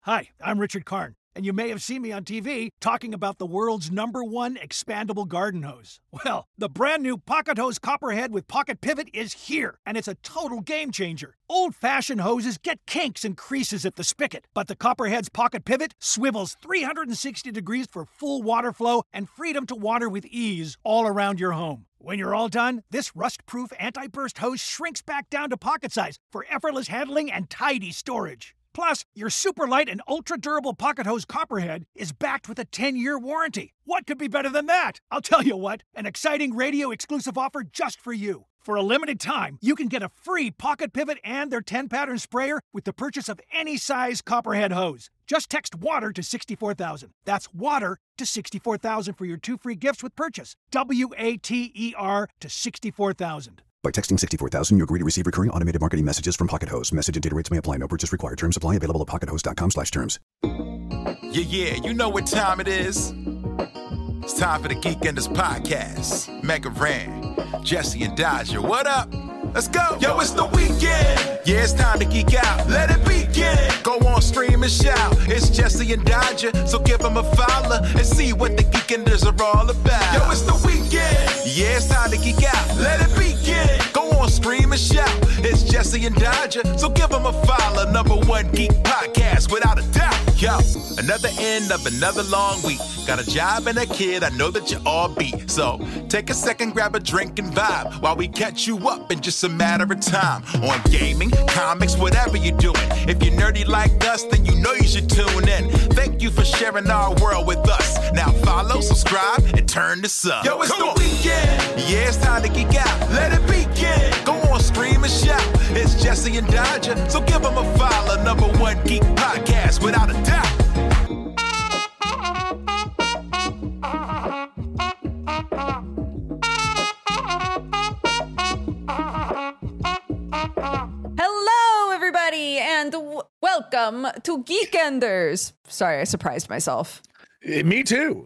Hi, I'm Richard Karn, and you may have seen me on TV talking about the world's #1 expandable garden hose. Well, the brand new Pocket Hose Copperhead with Pocket Pivot is here, and it's a total game changer. Old-fashioned hoses get kinks and creases at the spigot, but the Copperhead's Pocket Pivot swivels 360 degrees for full water flow and freedom to water with ease all around your home. When you're all done, this rust-proof anti-burst hose shrinks back down to pocket size for effortless handling and tidy storage. Plus, your super light and ultra-durable Pocket Hose Copperhead is backed with a 10-year warranty. What could be better than that? I'll tell you what, an exciting radio-exclusive offer just for you. For a limited time, you can get a free Pocket Pivot and their 10-pattern sprayer with the purchase of any size Copperhead hose. Just text WATER to 64,000. That's WATER to 64,000 for your 2 free gifts with purchase. WATER to 64,000. By texting 64,000, you agree to receive recurring automated marketing messages from Pocket Hose. Message and data rates may apply. No purchase required. Terms apply. Available at pockethose.com/terms. Yeah, you know what time it is. It's time for the Geek Enders Podcast. Mega Ran, Jesse and Dodger, what up? Let's go. Yo, it's the weekend. Yeah, it's time to geek out. Let it begin. Go on, stream and shout. It's Jesse and Dodger, so give them a follow and see what the Geek Enders are all about. Yo, it's the weekend. Yeah, it's time to geek out. Let it begin. Go on, stream and shout. It's Jesse and Dodger, so give them a follow. #1 geek podcast, without a doubt. Yo, another end of another long week. Got a job and a kid, I know that you all beat. So take a second, grab a drink and vibe while we catch you up in just a matter of time. On gaming, comics, whatever you're doing. If you're nerdy like us, then you know you should tune in. Thank you for sharing our world with us. Now follow, subscribe, and turn this up. Yo, it's the weekend. Yeah, it's time to geek out. Let it begin. Go on, stream and shout. It's Jesse and Dodger, so give them a follow. #1 geek podcast, without a doubt. Hello, everybody, and welcome to Geek Enders. Sorry, I surprised myself. Me too.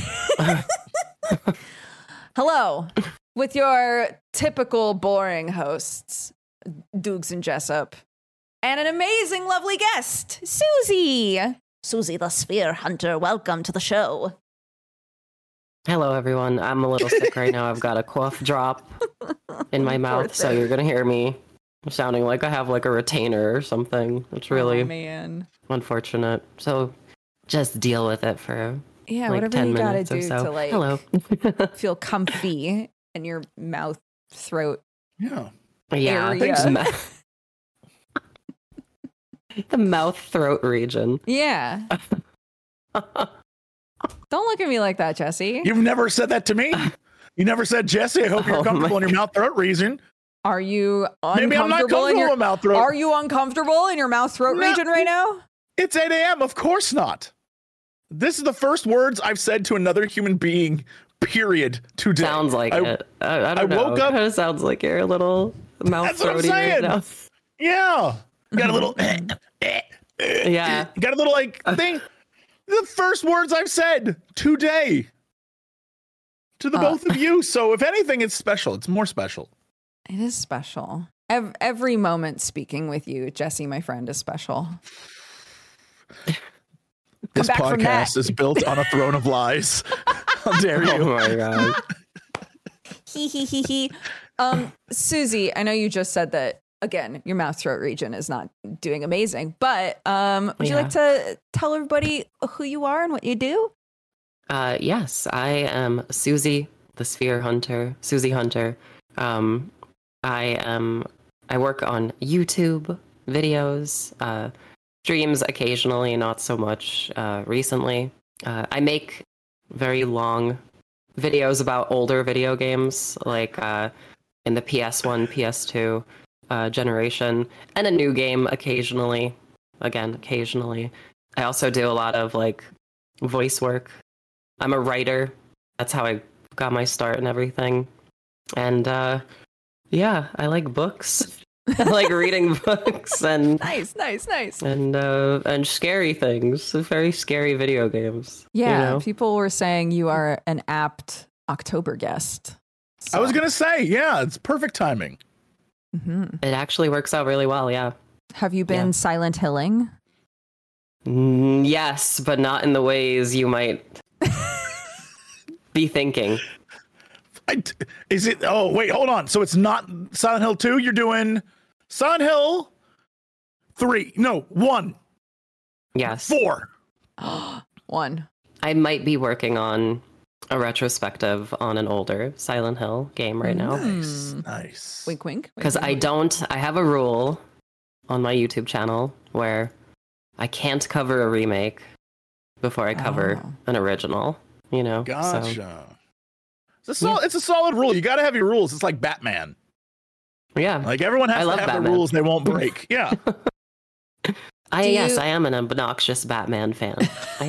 Hello, with your typical boring hosts, Dukes and Jessup, and an amazing, lovely guest, Susie. Susie the Sphere Hunter, welcome to the show. Hello, everyone. I'm a little sick right now. I've got a cough drop in my mouth, so you're going to hear me sounding like I have like a retainer or something. It's really unfortunate. So just deal with it for like whatever 10 you gotta minutes do or so. to like Hello. feel comfy in your mouth, throat. Yeah. Area. Thanks. The mouth throat region. Yeah. Don't look at me like that, Jesse. You've never said that to me. You never said, Jesse, I hope you're comfortable in your mouth throat region. Are you uncomfortable? Maybe I'm not comfortable in your mouth throat. Are you uncomfortable in your mouth throat region right now? It's 8 a.m. Of course not. This is the first words I've said to another human being, period, today. Sounds like it. I don't know. woke up. It kind of sounds like you're a little mouth That's what I'm throaty right saying. now. Yeah. Got a little. Yeah. Got a little like thing. The first words I've said today to the both of you. So if anything, it's special. It's more special. It is special. Every moment speaking with you, Jesse, my friend, is special. This podcast is built on a throne of lies. How dare you? Oh my god. He. Susie, I know you just said that, again, your mouth throat region is not doing amazing, but would you like to tell everybody who you are and what you do? Yes, I am Susie the Sphere Hunter, Susie Hunter. I work on YouTube videos, streams occasionally, not so much recently. I make very long videos about older video games, like in the PS1, PS2 generation, and a new game occasionally. Again, occasionally. I also do a lot of like voice work. I'm a writer. That's how I got my start and everything. And yeah, I like books. I like reading books and nice. And scary things, very scary video games. Yeah, you know? People were saying you are an apt October guest. So. I was gonna say, yeah, it's perfect timing. Mm-hmm. It actually works out really well. Yeah. Have you been Silent Hilling? Yes, but not in the ways you might be thinking. Is it? Oh, wait, hold on. So it's not Silent Hill 2? You're doing Silent Hill 3. No, 1. Yes. 4. 1. I might be working on a retrospective on an older Silent Hill game right now. Nice. Wink, wink. Because I have a rule on my YouTube channel where I can't cover a remake before I cover an original, you know? Gotcha. So, it's a solid rule. You got to have your rules. It's like Batman. Yeah. Like everyone has to have Batman. the rules they won't break. Yeah. I am an obnoxious Batman fan. I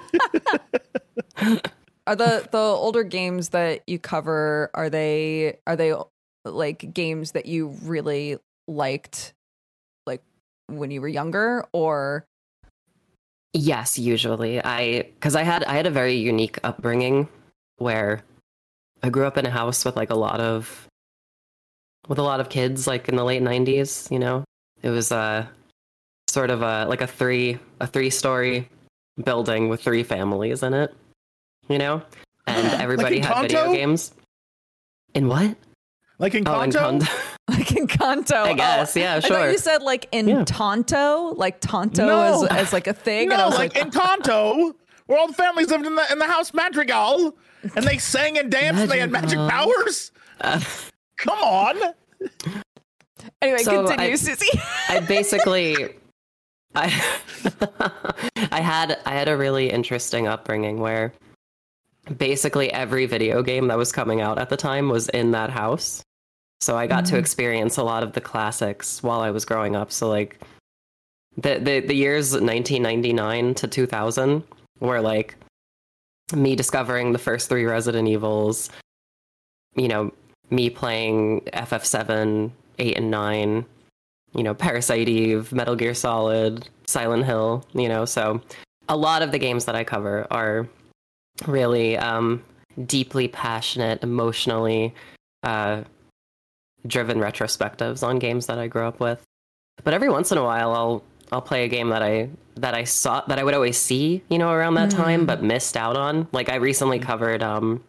am. Are the older games that you cover, are they like games that you really liked like when you were younger, or? Yes, usually. Because I had a very unique upbringing where I grew up in a house with like a lot of kids, like in the late 90s, you know. It was sort of a three-story building with 3 families in it, you know, and everybody like had video games. In what? Like in Kanto? Like in Kanto. I guess, yeah, sure. I thought you said like in Tonto, like Tonto as like a thing. No, and I was like in Tonto, where all the families lived in the house Madrigal, and they sang and danced, and they had magic powers. Come on. Anyway, So continue, Susie. I basically, I had a really interesting upbringing where basically every video game that was coming out at the time was in that house. So I got to experience a lot of the classics while I was growing up. So like the years 1999 to 2000 were like me discovering the first 3 Resident Evils, you know, me playing FF7, 8 and 9, you know, Parasite Eve, Metal Gear Solid, Silent Hill, you know. So a lot of the games that I cover are really deeply passionate, emotionally driven retrospectives on games that I grew up with. But every once in a while I'll play a game that I would always see, you know, around that time but missed out on. Like I recently covered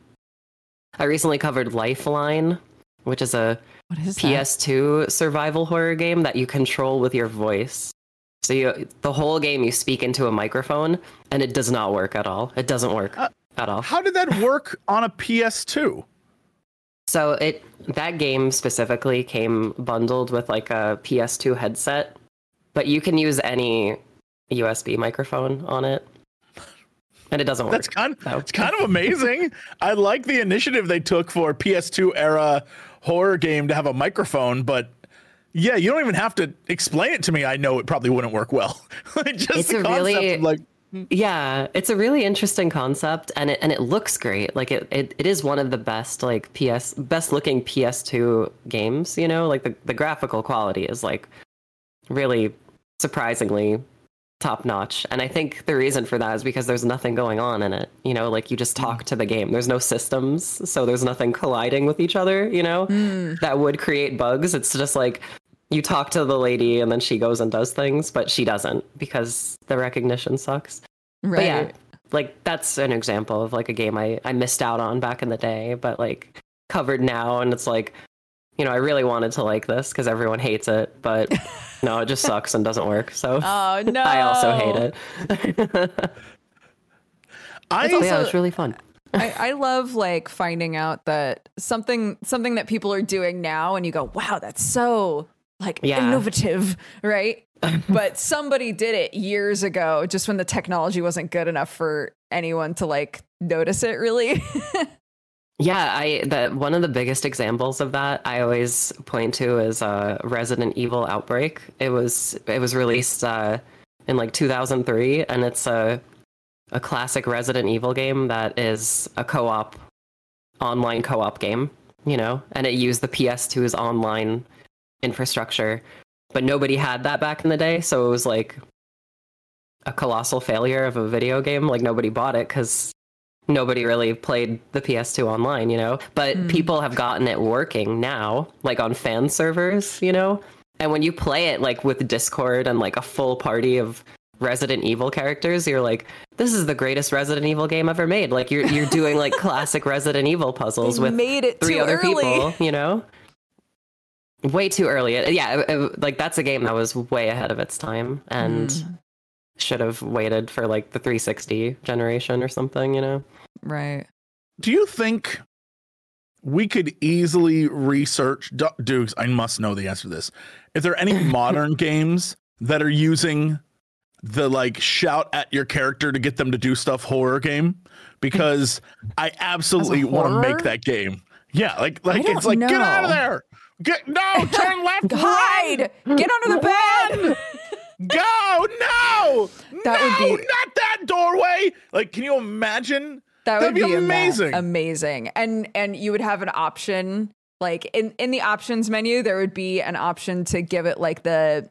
Lifeline, which is a PS2 survival horror game that you control with your voice. So the whole game you speak into a microphone, and it does not work at all. It doesn't work at all. How did that work on a PS2? So that game specifically came bundled with like a PS2 headset, but you can use any USB microphone on it. And it doesn't work. It's kind of amazing. I like the initiative they took for PS2 era horror game to have a microphone, but yeah, you don't even have to explain it to me. I know it probably wouldn't work well. Just the concept of like. Yeah, it's a really interesting concept, and it looks great. Like it is one of the best like best looking PS2 games. You know, like the graphical quality is like really surprisingly top notch. And I think the reason for that is because there's nothing going on in it. You know, like you just talk to the game. There's no systems, so there's nothing colliding with each other. You know, that would create bugs. It's just like you talk to the lady and then she goes and does things, but she doesn't because the recognition sucks. Right. But yeah, like that's an example of like a game I missed out on back in the day, but like covered now, and it's like, you know, I really wanted to like this because everyone hates it, but no, it just sucks and doesn't work. So oh no, I also hate it. It's really fun. I love like finding out that something that people are doing now, and you go, wow, that's so like innovative, right? But somebody did it years ago, just when the technology wasn't good enough for anyone to like notice it really. Yeah, one of the biggest examples of that I always point to is Resident Evil Outbreak. It was released in like 2003, and it's a classic Resident Evil game that is a online co-op game, you know, and it used the PS2's online infrastructure, but nobody had that back in the day, so it was like a colossal failure of a video game. Like nobody bought it because nobody really played the PS2 online, you know, but people have gotten it working now, like on fan servers, you know, and when you play it like with Discord and like a full party of Resident Evil characters, you're like, this is the greatest Resident Evil game ever made. Like you're doing like classic Resident Evil puzzles They with made it 3 too other early. people, you know? Way too early. Like that's a game that was way ahead of its time and should have waited for like the 360 generation or something, you know? Right. Do you think we could easily research, Dukes, I must know the answer to this. Is there any modern games that are using the like shout at your character to get them to do stuff horror game? Because I absolutely want to make that game. Yeah, like it's like, get out of there. Turn left, Hide! Get under the bed! Go! No! That would be not that doorway. Like, can you imagine? That'd be amazing. Amazing. And you would have an option, like in the options menu, there would be an option to give it like the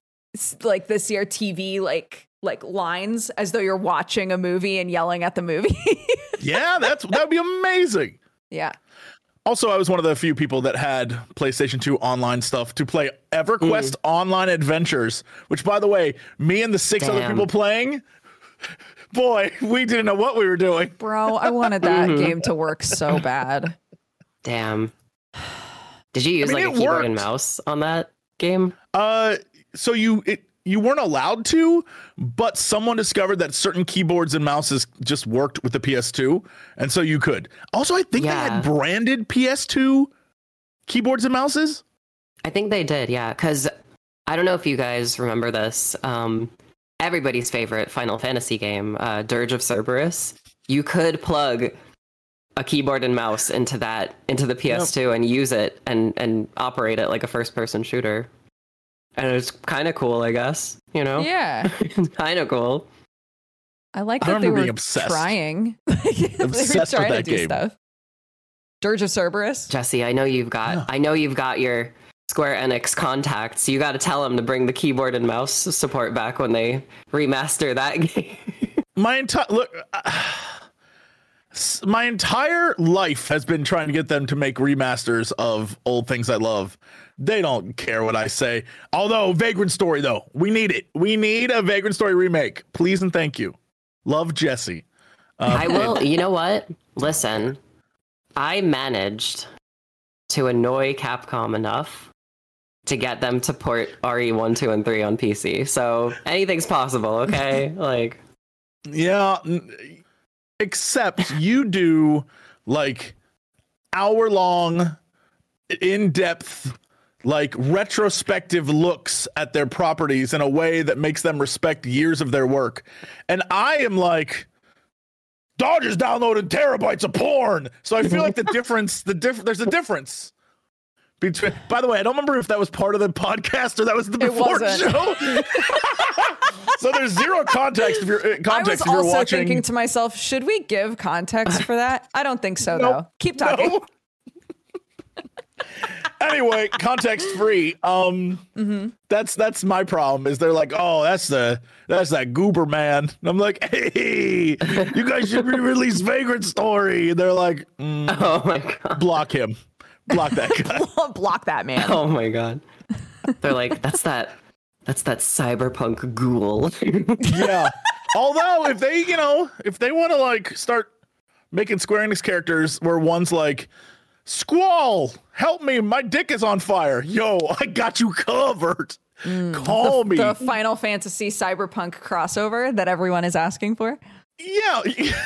CRTV like lines as though you're watching a movie and yelling at the movie. Yeah, that'd be amazing. Yeah. Also, I was one of the few people that had PlayStation 2 online stuff to play EverQuest Online Adventures, which, by the way, me and the 6 other people playing, boy, we didn't know what we were doing. Bro, I wanted that game to work so bad. Damn. Did you use like a keyboard and mouse on that game? So you weren't allowed to, but someone discovered that certain keyboards and mouses just worked with the PS2, and so you could. Also, I think they had branded PS2 keyboards and mouses. I think they did, yeah, because I don't know if you guys remember this. Everybody's favorite Final Fantasy game, Dirge of Cerberus. You could plug a keyboard and mouse into the PS2 and use it and operate it like a first-person shooter. And it's kind of cool, I guess, you know? Yeah. Kind of cool. I like that they were trying. They were trying to do stuff. Dirge of Cerberus. Jesse, I know you've got your Square Enix contacts. You got to tell them to bring the keyboard and mouse support back when they remaster that game. My entire life has been trying to get them to make remasters of old things I love. They don't care what I say. Although Vagrant Story, though, we need it. We need a Vagrant Story remake. Please and thank you. Love, Jesse. I will. You know what? Listen, I managed to annoy Capcom enough to get them to port RE1, 2, and 3 on PC. So anything's possible, okay? Like, yeah. Except you do like hour-long, in-depth, like retrospective looks at their properties in a way that makes them respect years of their work. And I am like, Dodger's downloaded terabytes of porn. So I feel like there's a difference between, by the way, I don't remember if that was part of the podcast or that was the before show. So there's zero context if you're I was if you're also watching. thinking to myself, should we give context for that? I don't think so, though. Keep talking. No. Anyway, context free. That's my problem. Is they're like, oh, that's that goober man. And I'm like, hey, you guys should re-release Vagrant Story. And they're like, oh my god, block him, block that guy, block that man. Oh my god. They're like, that's that cyberpunk ghoul. Yeah. Although if they want to like start making Square Enix characters where one's like, Squall, help me, my dick is on fire. Yo, I got you covered. Call me. The Final Fantasy cyberpunk crossover that everyone is asking for. Yeah.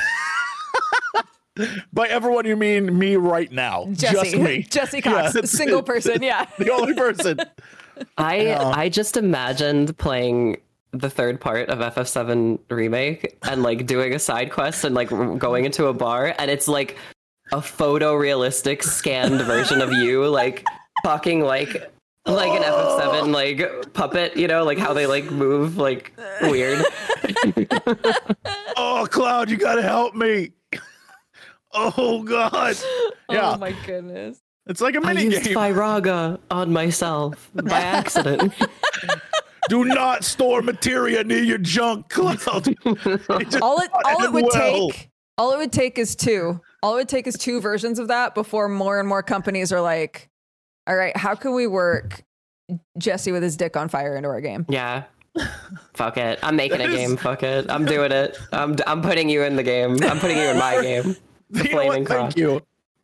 By everyone, you mean me right now. Jesse. Just me. Jesse Cox, single person, yeah. The only person. I just imagined playing the third part of FF7 Remake and like doing a side quest and like going into a bar, and it's like a photorealistic scanned version of you like talking like an FF7 like puppet, you know, like how they like move like weird. Oh, Cloud, you gotta help me. Oh god. Yeah. Oh my goodness. It's like a I mini used game. Fyraga on myself by accident. Do not store materia near your junk, Cloud. All it would take is two. All it would take is two versions of that before more and more companies are like, all right, how can we work Jesse with his dick on fire into our game? Yeah. Fuck it. I'm making a game. Fuck it. I'm doing it. I'm putting you in the game. I'm putting you in my game. The Flaming Cross. Thank you.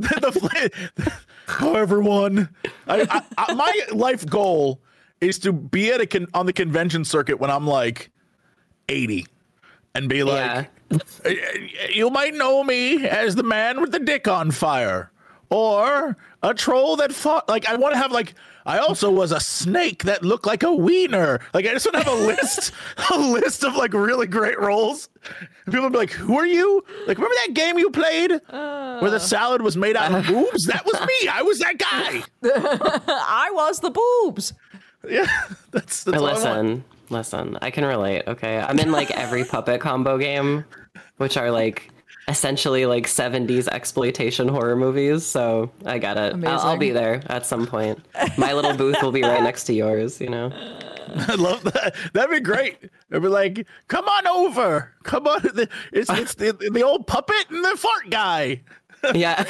Oh, everyone. My life goal is to be at on the convention circuit when I'm like 80 and be like, you might know me as the man with the dick on fire or a troll that fought. Like, I want to have like, I also was a snake that looked like a wiener. Like, I just want to have a list of like really great roles. And people would be like, who are you? Like, remember that game you played where the salad was made out of boobs? That was me. I was that guy. I was the boobs. Yeah, that's all I want. Listen, I can relate. Okay. I'm in like every puppet combo game, which are like essentially like 70s exploitation horror movies. So I got it. I'll be there at some point. My little booth will be right next to yours, you know? I love that. That'd be great. It'd be like, come on over. Come on. It's the old puppet and the fart guy. Yeah.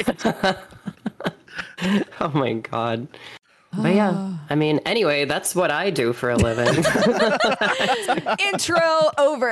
Oh my God. But yeah, I mean, anyway, that's what I do for a living. Intro over.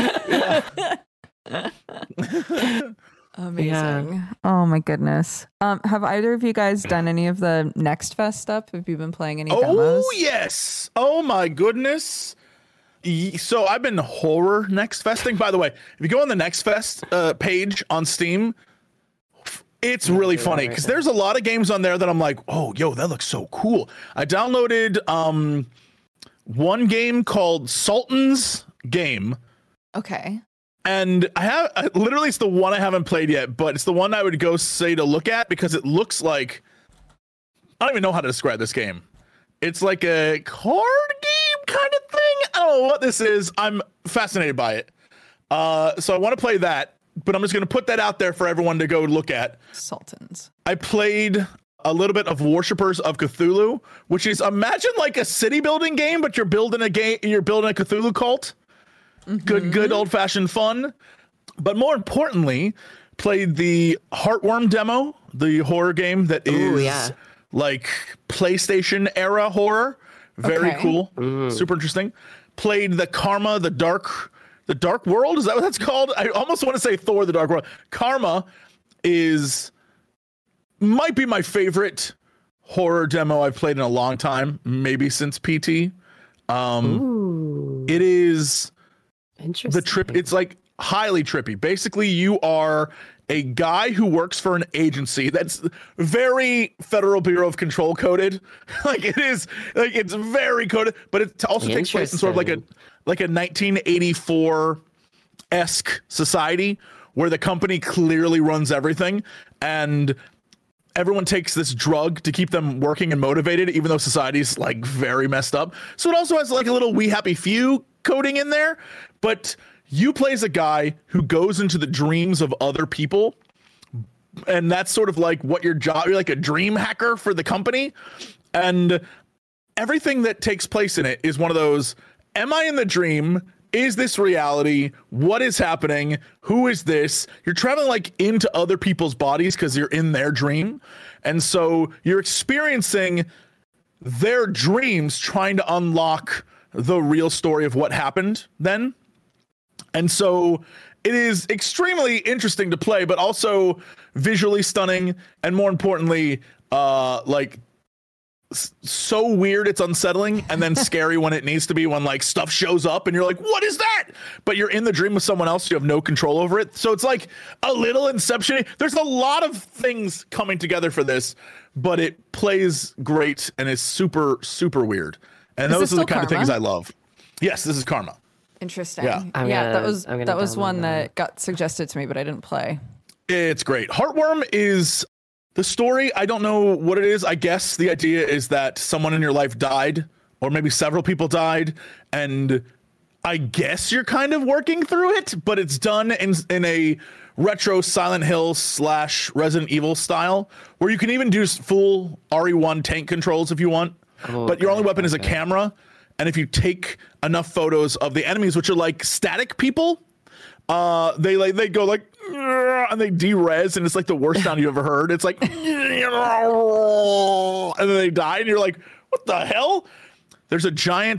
Amazing. Yeah. Oh my goodness. Have either of you guys done any of the Next Fest stuff? Have you been playing any demos? Oh yes. Oh my goodness. So I've been horror Next Festing. By the way, if you go on the Next Fest page on Steam, it's really funny because there's a lot of games on there that I'm like, oh, yo, that looks so cool. I downloaded one game called Sultan's Game. Okay. And literally it's the one I haven't played yet, but it's the one I would go say to look at because it looks like, I don't even know how to describe this game. It's like a card game kind of thing. I don't know what this is. I'm fascinated by it. So I want to play that. But I'm just going to put that out there for everyone to go look at. Sultans. I played a little bit of Worshippers of Cthulhu, which is imagine like a city building game, but you're building a Cthulhu cult. Mm-hmm. Good old fashioned fun. But more importantly, played the Heartworm demo, the horror game that is like PlayStation era horror. Very cool. Super interesting. Played the Karma, the Dark World, is that what that's called? I almost want to say Thor, the Dark World. Karma might be my favorite horror demo I've played in a long time, maybe since PT. It is interesting. It's like highly trippy. Basically, you are a guy who works for an agency that's very Federal Bureau of Control coded. Like it is, like it's very coded, but it also takes place in sort of like a 1984-esque society where the company clearly runs everything and everyone takes this drug to keep them working and motivated, even though society's like very messed up. So it also has like a little We Happy Few coding in there, but you play as a guy who goes into the dreams of other people. And that's sort of like what your job, you're like a dream hacker for the company. And everything that takes place in it is one of those, am I in the dream? Is this reality? What is happening? Who is this? You're traveling like into other people's bodies because you're in their dream. And so you're experiencing their dreams trying to unlock the real story of what happened then. And so it is extremely interesting to play, but also visually stunning. And more importantly, like so weird it's unsettling, and then scary when it needs to be, when like stuff shows up and you're like, what is that? But you're in the dream with someone else, you have no control over it. So it's like a little Inception. There's a lot of things coming together for this, but it plays great and is super, super weird. And those are the kind of things I love. Yes, this is Karma. Interesting. Yeah, that was one that got suggested to me, but I didn't play. It's great. Heartworm is the story. I don't know what it is. I guess the idea is that someone in your life died, or maybe several people died, and I guess you're kind of working through it, but it's done in a retro Silent Hill / Resident Evil style, where you can even do full RE1 tank controls if you want, but your only weapon is a camera. And if you take enough photos of the enemies, which are like static people, they go like, and they de-res, and it's like the worst sound you ever heard. It's like, and then they die, and you're like, what the hell? There's a giant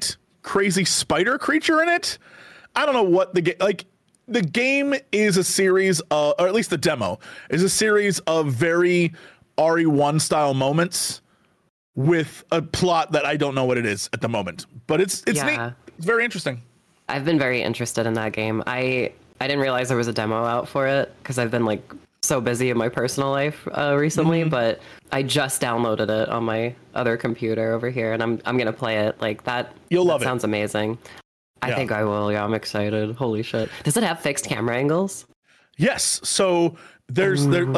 crazy spider creature in it. I don't know what the game, like, the game is a series of, or at least the demo is a series of very RE1 style moments with a plot that I don't know what it is at the moment, but it's neat. It's very interesting. I've been very interested in that game. I didn't realize there was a demo out for it because I've been like so busy in my personal life recently, but I just downloaded it on my other computer over here, and I'm gonna play it. Like that. You'll love it. Sounds amazing. I think I will. Yeah, I'm excited. Holy shit! Does it have fixed camera angles? Yes. So there's the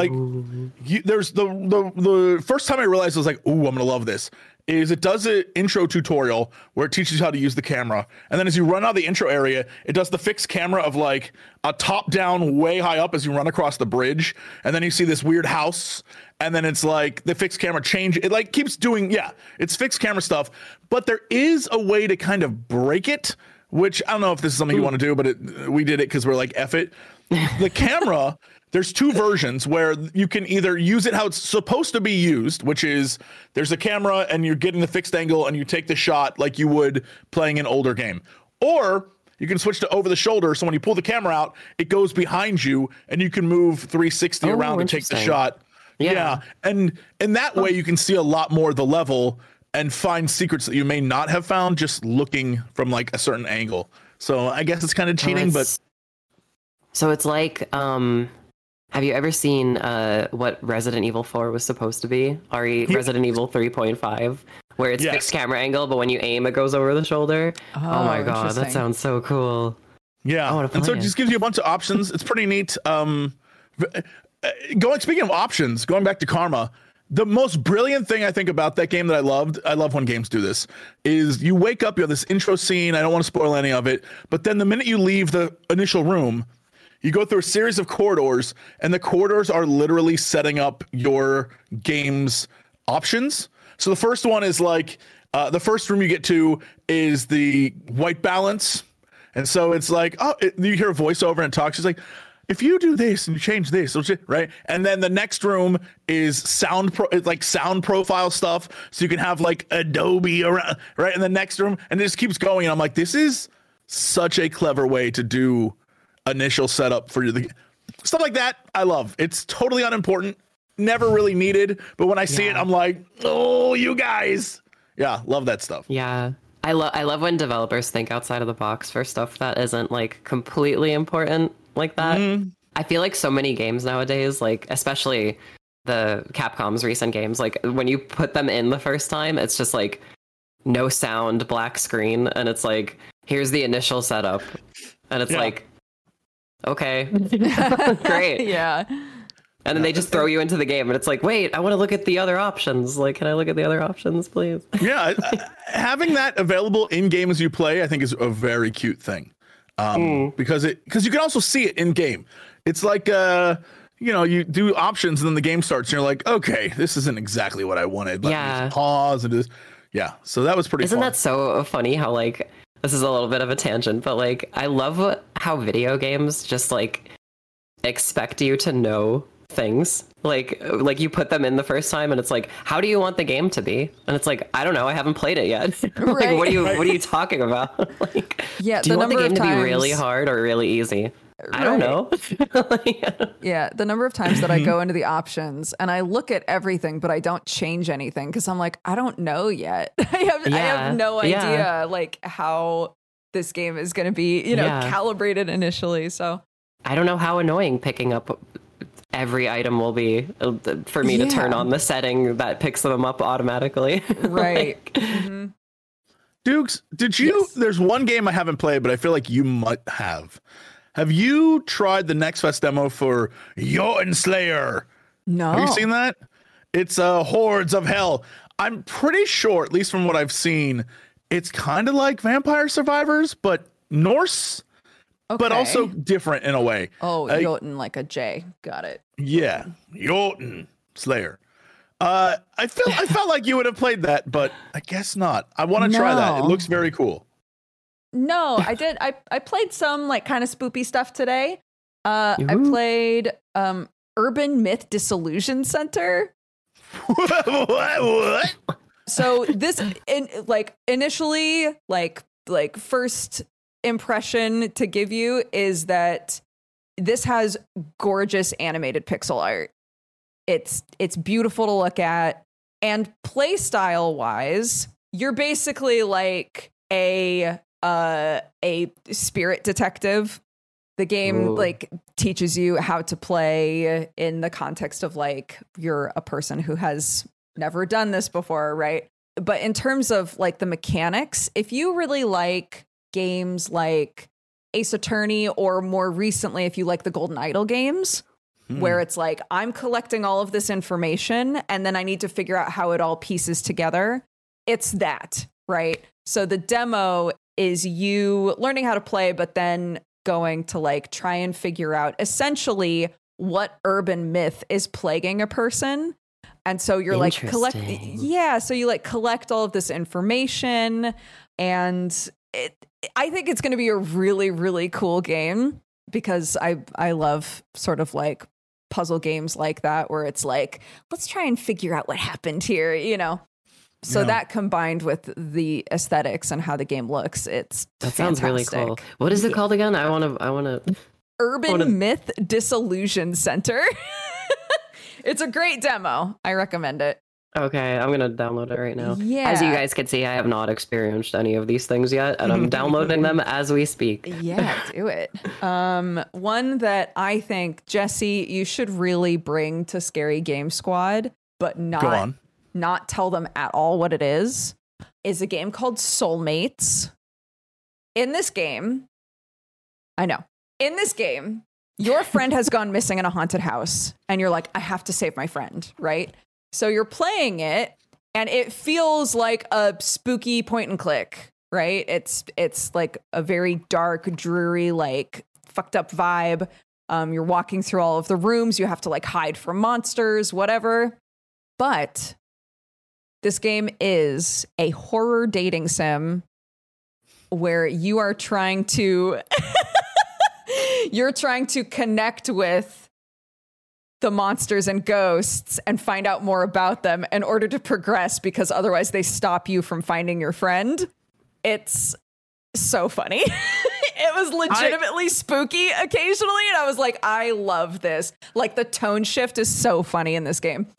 first time I realized I was like, ooh, I'm gonna love this. Is it does an intro tutorial where it teaches you how to use the camera, and then as you run out of the intro area, it does the fixed camera of like a top down way high up as you run across the bridge, and then you see this weird house, and then it's like the fixed camera change. It like keeps doing it's fixed camera stuff, but there is a way to kind of break it, which I don't know if this is something you want to do, but we did it because we're like, F it. The camera, there's two versions where you can either use it how it's supposed to be used, which is there's a camera and you're getting the fixed angle and you take the shot like you would playing an older game. Or you can switch to over the shoulder. So when you pull the camera out, it goes behind you and you can move 360 around and take the shot. Yeah. And in that way, you can see a lot more of the level and find secrets that you may not have found just looking from like a certain angle. So I guess it's kind of cheating, but. So it's like, have you ever seen what Resident Evil 4 was supposed to be? Resident Evil 3.5, where it's fixed camera angle, but when you aim, it goes over the shoulder. Oh my god, that sounds so cool. Yeah, and so it just gives you a bunch of options. It's pretty neat. Speaking of options, going back to Karma, the most brilliant thing I think about that game that I love when games do this, is you wake up, you have this intro scene, I don't want to spoil any of it, but then the minute you leave the initial room, you go through a series of corridors, and the corridors are literally setting up your game's options. So the first one is like, the first room you get to is the white balance. And so it's like, you hear a voiceover and it talks. She's like, if you do this and you change this, right? And then the next room is sound profile stuff. So you can have like Adobe around, right? And the next room, and it just keeps going. And I'm like, this is such a clever way to do initial setup for the stuff like that. I love. It's totally unimportant, never really needed, but when I see it, I'm like, oh, you guys. Yeah, love that stuff. Yeah. I love when developers think outside of the box for stuff that isn't like completely important like that. I feel like so many games nowadays, like especially the Capcom's recent games, like when you put them in the first time, it's just like no sound, black screen, and it's like, here's the initial setup, and it's like, okay, great. Yeah. And then they just throw you into the game, and it's like, wait, I want to look at the other options. Like, can I look at the other options, please? Yeah, having that available in game as you play, I think, is a very cute thing. Because you can also see it in game. It's like, you do options, and then the game starts, and you're like, okay, this isn't exactly what I wanted. Let me just pause and do this. Yeah, so that was pretty. Isn't fun. That so funny? How like. This is a little bit of a tangent, but like I love how video games just like expect you to know things. Like you put them in the first time and it's like, how do you want the game to be? And it's like, I don't know, I haven't played it yet. Like what are you talking about? Like, do you want the game to be really hard or really easy? I don't know. Yeah, the number of times that I go into the options and I look at everything, but I don't change anything because I'm like, I don't know yet. I have no idea like how this game is going to be, calibrated initially. So I don't know how annoying picking up every item will be for me to turn on the setting that picks them up automatically. Right. Dukes, did you? Yes. There's one game I haven't played, but I feel like you might have. Have you tried the Next Fest demo for Jotun Slayer? No. Have you seen that? It's Hordes of Hell. I'm pretty sure, at least from what I've seen, it's kind of like Vampire Survivors, but Norse, but also different in a way. Oh, Jotun, like a J. Got it. Yeah, Jotun Slayer. I felt like you would have played that, but I guess not. I want to try that. It looks very cool. No, I did. I played some like kind of spoopy stuff today. I played Urban Myth Disillusion Center. What? So this initially like like first impression to give you is that this has gorgeous animated pixel art. It's beautiful to look at, and play style wise, you're basically like a spirit detective. The game like teaches you how to play in the context of like you're a person who has never done this before, right? But in terms of like the mechanics, if you really like games like Ace Attorney, or more recently, if you like the Golden Idol games, where it's like, I'm collecting all of this information and then I need to figure out how it all pieces together. It's that, right? So the demo is you learning how to play, but then going to like try and figure out essentially what urban myth is plaguing a person. And so you're like so you like collect all of this information, and I think it's going to be a really, really cool game, because I love sort of like puzzle games like that, where it's like, let's try and figure out what happened here, you know? So that combined with the aesthetics and how the game looks, that sounds really cool. What is it called again? I want to. Urban Myth Disillusion Center. It's a great demo. I recommend it. Okay, I'm going to download it right now. Yeah. As you guys can see, I have not experienced any of these things yet, and I'm downloading them as we speak. Yeah, do it. One that I think, Jesse, you should really bring to Scary Game Squad, but not tell them at all what it is a game called Soulmates. In this game, your friend has gone missing in a haunted house, and you're like, I have to save my friend, right? So you're playing it, and it feels like a spooky point and click, right? It's like a very dark, dreary, like fucked up vibe. You're walking through all of the rooms. You have to like hide from monsters, whatever. But this game is a horror dating sim where you are trying to connect with the monsters and ghosts and find out more about them in order to progress, because otherwise they stop you from finding your friend. It's so funny. It was legitimately spooky occasionally, and I was like, I love this. Like, the tone shift is so funny in this game.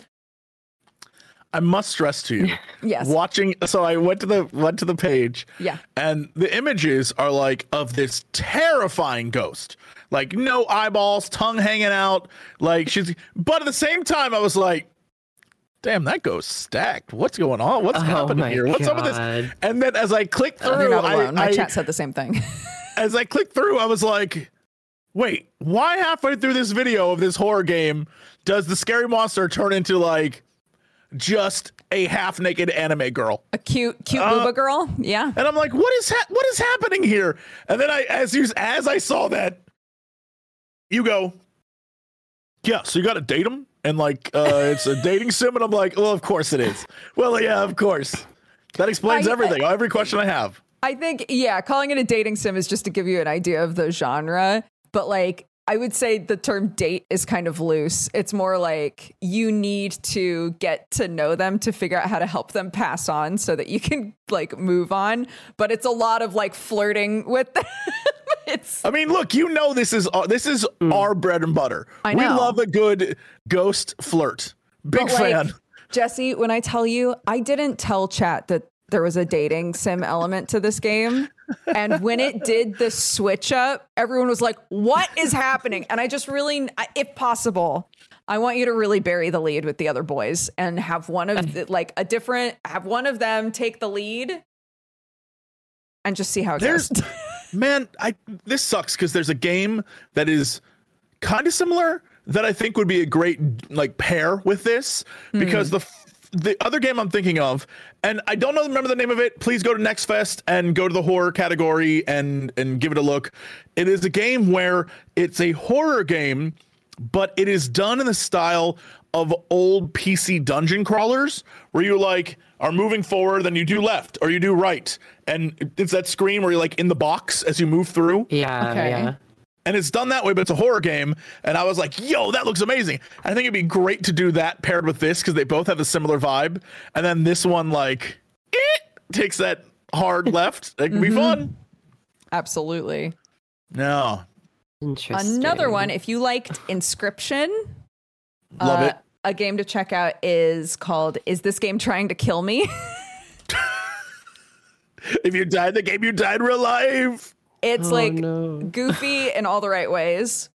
I must stress to you, yes. So I went to the page, and the images are like of this terrifying ghost, like no eyeballs, tongue hanging out, like but at the same time, I was like, damn, that ghost stacked. What's going on? What's happening here? What's up with this? And then as I clicked through, you're not alone. My chat said the same thing. As I clicked through, I was like, wait, why halfway through this video of this horror game does the scary monster turn into like just a half-naked anime girl, a cute booba girl? Yeah. And I'm like, what is happening here? And then as I saw that, you go, yeah, so you got to date him, and like it's a dating sim, and I'm like, well, of course it is. Well, yeah, of course. That explains everything. Every question I have. I think, yeah, calling it a dating sim is just to give you an idea of the genre, but like, I would say the term date is kind of loose. It's more like you need to get to know them to figure out how to help them pass on so that you can like move on. But it's a lot of like flirting with them. I mean, look, this is our bread and butter. I know. We love a good ghost flirt. Big fan. Jesse, when I tell you, I didn't tell chat that there was a dating sim element to this game. And when it did the switch up, everyone was like, what is happening? And I just really, if possible, I want you to really bury the lead with the other boys and have one of them take the lead and just see how it goes. Man, this sucks, because there's a game that is kind of similar that I think would be a great like pair with this, because the other game I'm thinking of, and I don't remember the name of it. Please go to Next Fest and go to the horror category and give it a look. It is a game where it's a horror game, but it is done in the style of old PC dungeon crawlers, where you like are moving forward, then you do left or you do right, and it's that screen where you're like in the box as you move through. Yeah. And it's done that way, but it's a horror game. And I was like, yo, that looks amazing. I think it'd be great to do that paired with this, because they both have a similar vibe. And then this one, like, takes that hard left. That can be fun. Absolutely. No. Interesting. Another one, if you liked Inscription, Love it. a game to check out is called Is This Game Trying to Kill Me? If you died in the game, you died in real life. It's goofy in all the right ways.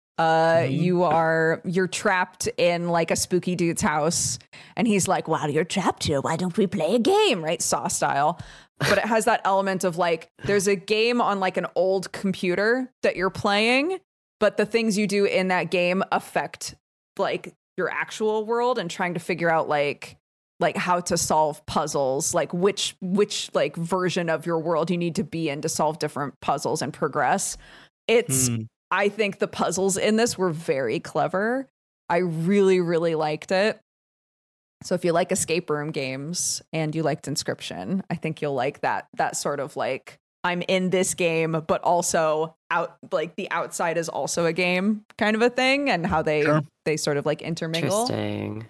You're trapped in like a spooky dude's house, and he's like, "Wow, you're trapped here. Why don't we play a game?" Right, Saw style. But it has that element of like, there's a game on like an old computer that you're playing, but the things you do in that game affect like your actual world, and trying to figure out like how to solve puzzles, like which like version of your world you need to be in to solve different puzzles and progress. I think the puzzles in this were very clever. I really, really liked it. So if you like escape room games and you liked Inscription, I think you'll like that sort of like, I'm in this game, but also out, like the outside is also a game kind of a thing, and how they sort of like intermingle. Interesting.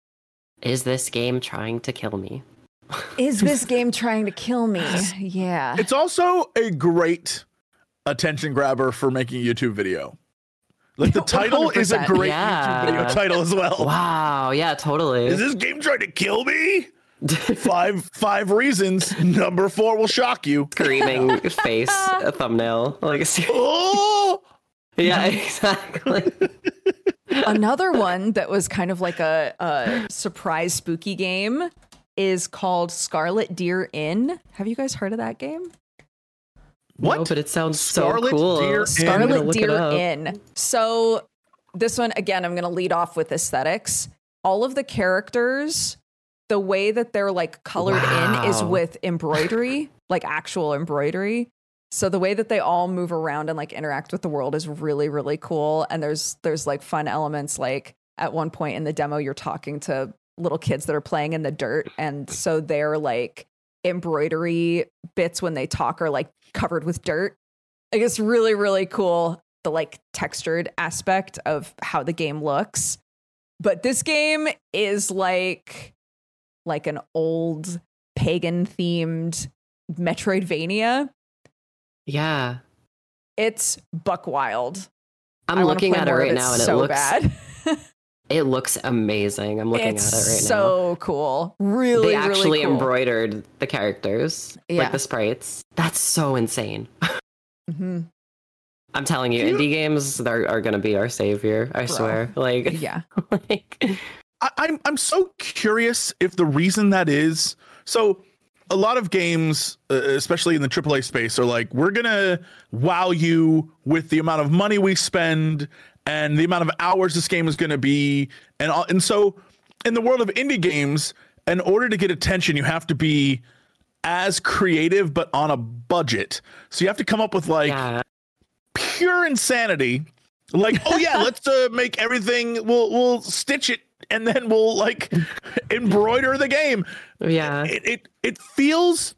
Is this game trying to kill me? Is this game trying to kill me? Yeah. It's also a great attention grabber for making a YouTube video. Like the title is a 100%. great YouTube video title as well. Wow. Yeah, totally. Is this game trying to kill me? Five reasons. Number 4 will shock you. Screaming face a thumbnail. Like, Oh! yeah, exactly. Another one that was kind of like a surprise spooky game is called Scarlet Deer Inn. Have you guys heard of that game? What? No, but it sounds Scarlet so cool. Deer Inn? Scarlet Look it Deer up. Inn. So this one, again, I'm going to lead off with aesthetics. All of the characters, the way that they're like colored in is Wow. with embroidery, like actual embroidery. So the way that they all move around and like interact with the world is really, really cool. And there's like fun elements. Like at one point in the demo, you're talking to little kids that are playing in the dirt. And so they're like embroidery bits when they talk are like covered with dirt. Like it's really, really cool. The like textured aspect of how the game looks. But this game is like an old pagan themed Metroidvania. Yeah. It's buck wild. I'm I wanna looking play at it more of right now and so it looks bad. it looks amazing. I'm looking It's at it right now. so cool. Really, They actually really cool. embroidered the characters, Yeah. like the sprites. That's so insane. hmm I'm telling you, indie games are going to be our savior. I swear. Like, Yeah. like, I'm so curious if the reason that is, so a lot of games, especially in the AAA space, are like, we're gonna wow you with the amount of money we spend and the amount of hours this game is gonna be, and so in the world of indie games, in order to get attention, you have to be as creative but on a budget. So you have to come up with like yeah. pure insanity. Like, oh yeah, let's make everything. We'll stitch it and then we'll like embroider the game. Yeah. It feels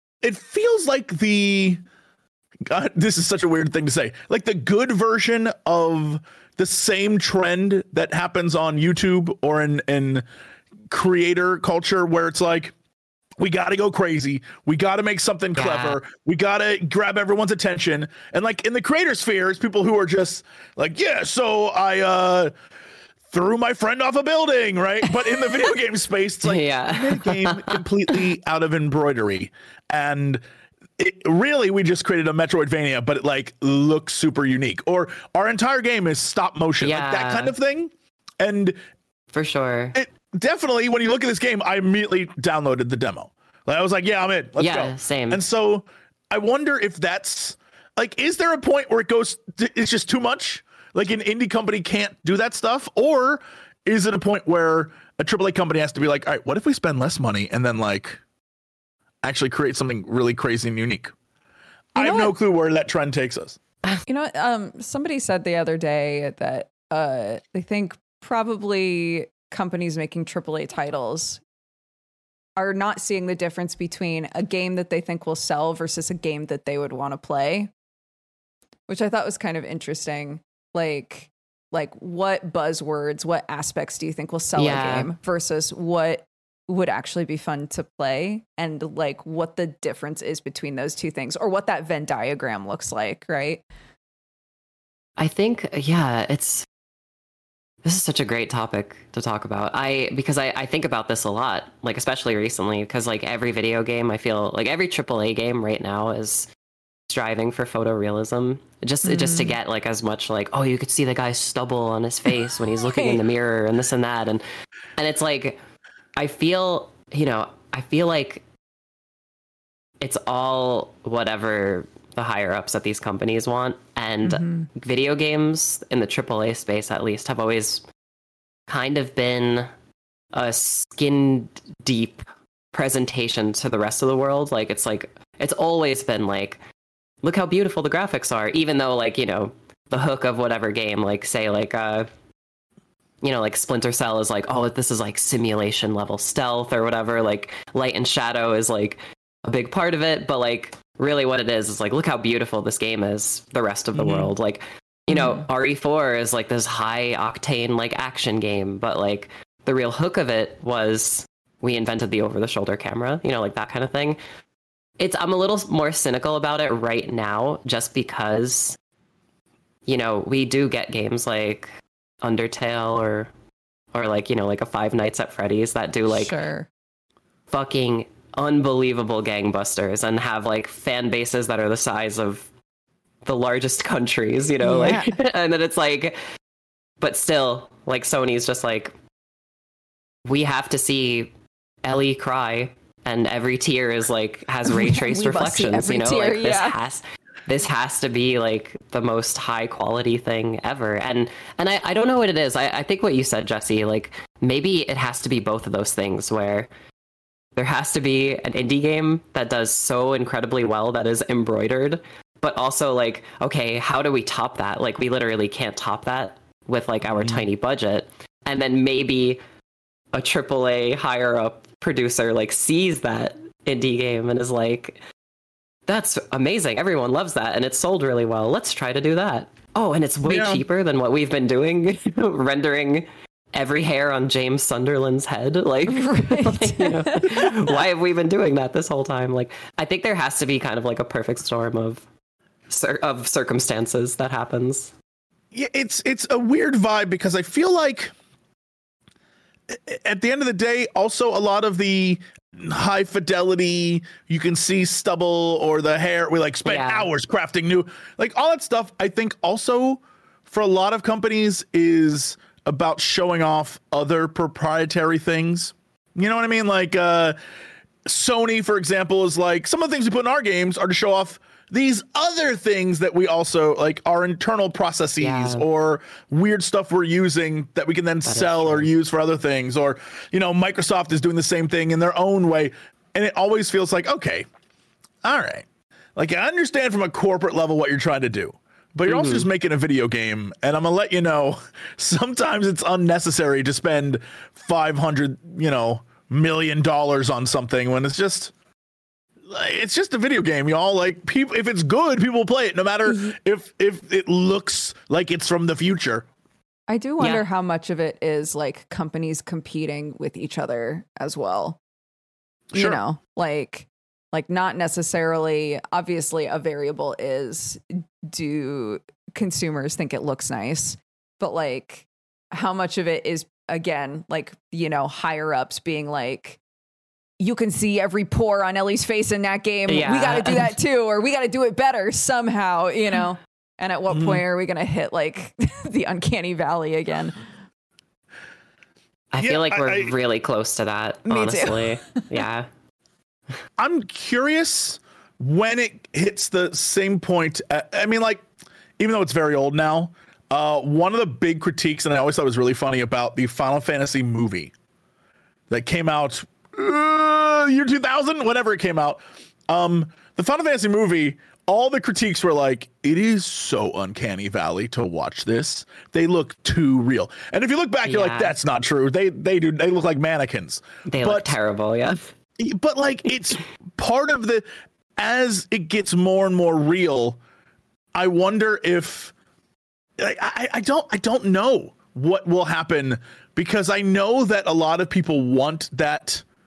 like the God, this is such a weird thing to say. Like the good version of the same trend that happens on YouTube or in creator culture, where it's like, we got to go crazy. We got to make something clever. We got to grab everyone's attention. And like in the creator sphere, it's people who are just like, yeah, so I threw my friend off a building, right? But in the video game space, it's like, Yeah. we made a game completely out of embroidery. And really, we just created a Metroidvania, but it like looks super unique. Or our entire game is stop motion, like that Yeah. kind of thing. And For sure. it definitely, when you look at this game, I immediately downloaded the demo. Like I was like, yeah, I'm in. Let's Yeah, go. same. And so I wonder if that's like, is there a point where it goes, it's just too much? Like an indie company can't do that stuff? Or is it a point where a AAA company has to be like, all right, what if we spend less money and then like actually create something really crazy and unique? I have no clue where that trend takes us. You know, somebody said the other day that they think probably companies making AAA titles are not seeing the difference between a game that they think will sell versus a game that they would want to play, which I thought was kind of interesting. Like what buzzwords, what aspects do you think will sell Yeah. a game versus what would actually be fun to play, and like what the difference is between those two things, or what that Venn diagram looks like, right? I think, yeah, this is such a great topic to talk about. Because I think about this a lot, like especially recently, because like every video game, I feel like every AAA game right now is striving for photorealism, just to get like as much like, oh, you could see the guy's stubble on his face when he's looking in the mirror and this and that, and it's like I feel like it's all whatever the higher ups at these companies want, and video games in the AAA space at least have always kind of been a skin deep presentation to the rest of the world. Like it's always been like, look how beautiful the graphics are, even though like, you know, the hook of whatever game, like say like you know, like Splinter Cell is like, oh, this is like simulation level stealth or whatever, like light and shadow is like a big part of it, but like really what it is like, look how beautiful this game is, the rest of the world. Like, you know, RE4 is like this high octane like action game, but like the real hook of it was we invented the over the shoulder camera, you know, like that kind of thing. I'm a little more cynical about it right now, just because, you know, we do get games like Undertale or like, you know, like a Five Nights at Freddy's that do like fucking unbelievable gangbusters and have like fan bases that are the size of the largest countries, you know, like, and then it's like, but still like Sony's just like, we have to see Ellie cry, and every tear is like has ray traced reflections, you know, tear, like this has to be like the most high quality thing ever. And I don't know what it is. I think what you said, Jesse, like maybe it has to be both of those things, where there has to be an indie game that does so incredibly well that is embroidered, but also like, okay, how do we top that? Like we literally can't top that with like our tiny budget. And then maybe a AAA higher up producer like sees that indie game and is like, that's amazing, everyone loves that and it's sold really well, let's try to do that. Oh, and it's way cheaper than what we've been doing, rendering every hair on James Sunderland's head, like, like, you know, why have we been doing that this whole time? Like, I think there has to be kind of like a perfect storm of circumstances that happens. Yeah, it's a weird vibe, because I feel like at the end of the day, also a lot of the high fidelity, you can see stubble or the hair, we like spent hours crafting new, like all that stuff, I think also for a lot of companies is about showing off other proprietary things. You know what I mean? Like Sony, for example, is like, some of the things we put in our games are to show off these other things that we also like, our internal processes or weird stuff we're using that we can then sell or use for other things. Or, you know, Microsoft is doing the same thing in their own way. And it always feels like, okay, all right. Like I understand from a corporate level what you're trying to do, but you're also just making a video game. And I'm gonna let you know, sometimes it's unnecessary to spend $500 million on something when it's just a video game, y'all. Like, people, if it's good, people will play it, no matter if it looks like it's from the future. I do wonder how much of it is like companies competing with each other as well. You know, like not necessarily, obviously a variable is, do consumers think it looks nice? But like, how much of it is, again, like, you know, higher ups being like, you can see every pore on Ellie's face in that game. We got to do that too, or we got to do it better somehow, you know? And at what point are we going to hit like the uncanny valley again? I feel like we're really close to that, honestly. Yeah. I'm curious when it hits the same point. I mean, like, even though it's very old now, one of the big critiques, and I always thought was really funny, about the Final Fantasy movie that came out year 2000, whenever it came out. The Final Fantasy movie, all the critiques were like, it is so uncanny valley to watch this. They look too real. And if you look back, you're like, that's not true. They look like mannequins. They look terrible, yeah. But like, it's part of the, as it gets more and more real, I wonder if, I don't know what will happen, because I know that a lot of people want that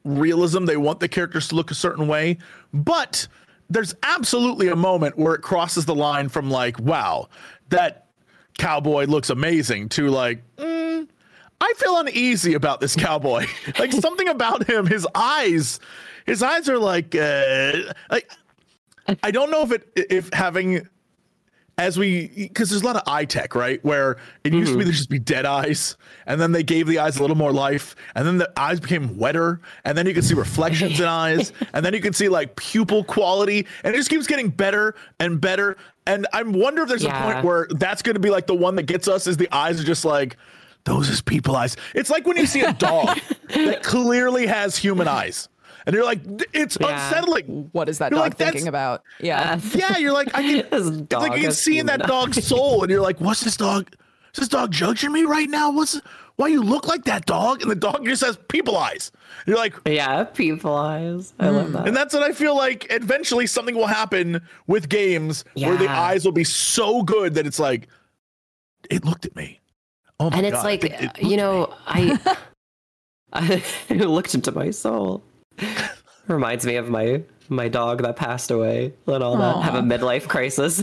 realism. They want the characters to look a certain way, but there's absolutely a moment where it crosses the line from like, wow, that cowboy looks amazing to like, I feel uneasy about this cowboy. Like something about him, his eyes are like I don't know if having because there's a lot of eye tech, right? Where it used to be there just be dead eyes, and then they gave the eyes a little more life, and then the eyes became wetter, and then you can see reflections in eyes, and then you can see like pupil quality, and it just keeps getting better and better. And I wonder if there's a point where that's going to be like the one that gets us is the eyes are just like, those is people eyes. It's like when you see a dog that clearly has human eyes. And you're like, it's unsettling. What is that you're dog like, thinking about? Yeah. Yeah, you're like, it's like you can see in that dog's soul, and you're like, what's this dog? Is this dog judging me right now? Why you look like that, dog? And the dog just has people eyes. And you're like, yeah, people eyes. I love that. And that's what I feel like eventually something will happen with games where the eyes will be so good that it's like, it looked at me. Oh my God. And it's like, I looked into my soul. Reminds me of my dog that passed away and all that. Have a midlife crisis.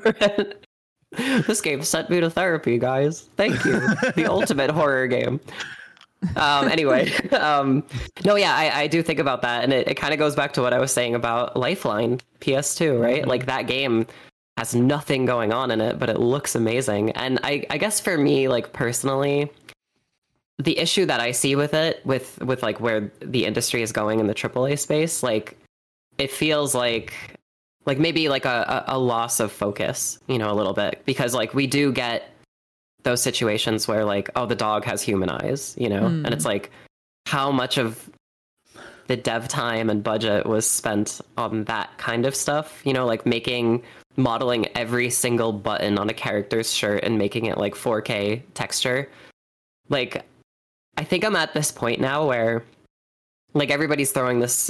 This game sent me to therapy, guys. Thank you. The ultimate horror game. Anyway, I do think about that, and it kind of goes back to what I was saying about Lifeline PS2, right? Like that game has nothing going on in it, but it looks amazing. And I guess for me, like personally, the issue that I see with it, with like where the industry is going in the AAA space, like it feels like maybe like a loss of focus, a little bit, because like we do get those situations where like, oh, the dog has human eyes, and it's like how much of the dev time and budget was spent on that kind of stuff, like modeling every single button on a character's shirt and making it like 4K texture. Like, I think I'm at this point now where like everybody's throwing this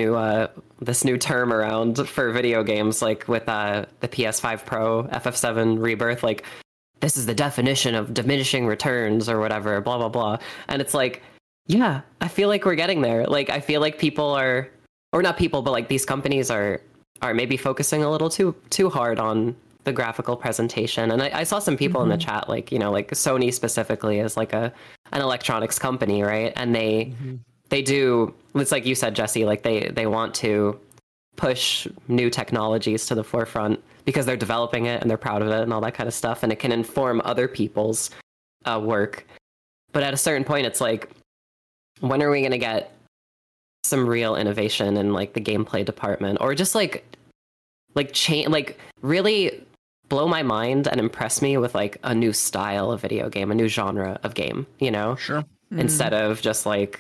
new term around for video games, like with the PS5 Pro, FF7 Rebirth, like this is the definition of diminishing returns or whatever, blah blah blah. And it's like, yeah, I feel like we're getting there. Like I feel like people are, or not people, but like these companies are maybe focusing a little too hard on the graphical presentation. And I saw some people in the chat, like, like Sony specifically is like an electronics company, right? And they do, it's like you said, Jesse, like they want to push new technologies to the forefront because they're developing it and they're proud of it and all that kind of stuff. And it can inform other people's work. But at a certain point, it's like, when are we going to get some real innovation in like the gameplay department, or just like change, like really blow my mind and impress me with like a new style of video game, a new genre of game, Sure. Instead of just like,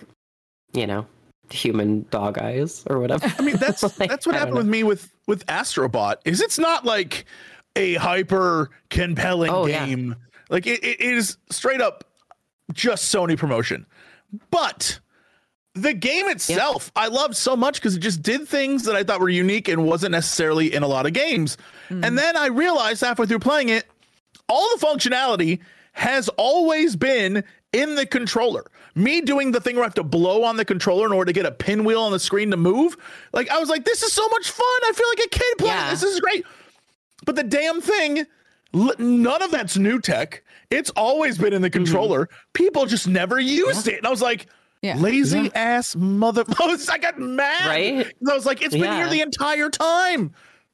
human dog eyes or whatever. I mean, that's what happened with me with Astrobot. Is it's not like a hyper compelling game. Yeah. Like it is straight up just Sony promotion. But the game itself, I loved so much because it just did things that I thought were unique and wasn't necessarily in a lot of games. And then I realized halfway through playing it, all the functionality has always been in the controller. Me doing the thing where I have to blow on the controller in order to get a pinwheel on the screen to move. Like, I was like, this is so much fun. I feel like a kid playing this. This is great. But the damn thing, none of that's new tech. It's always been in the controller. People just never used it. And I was like, lazy ass mother. I got mad. Right? I was like, it's been here the entire time.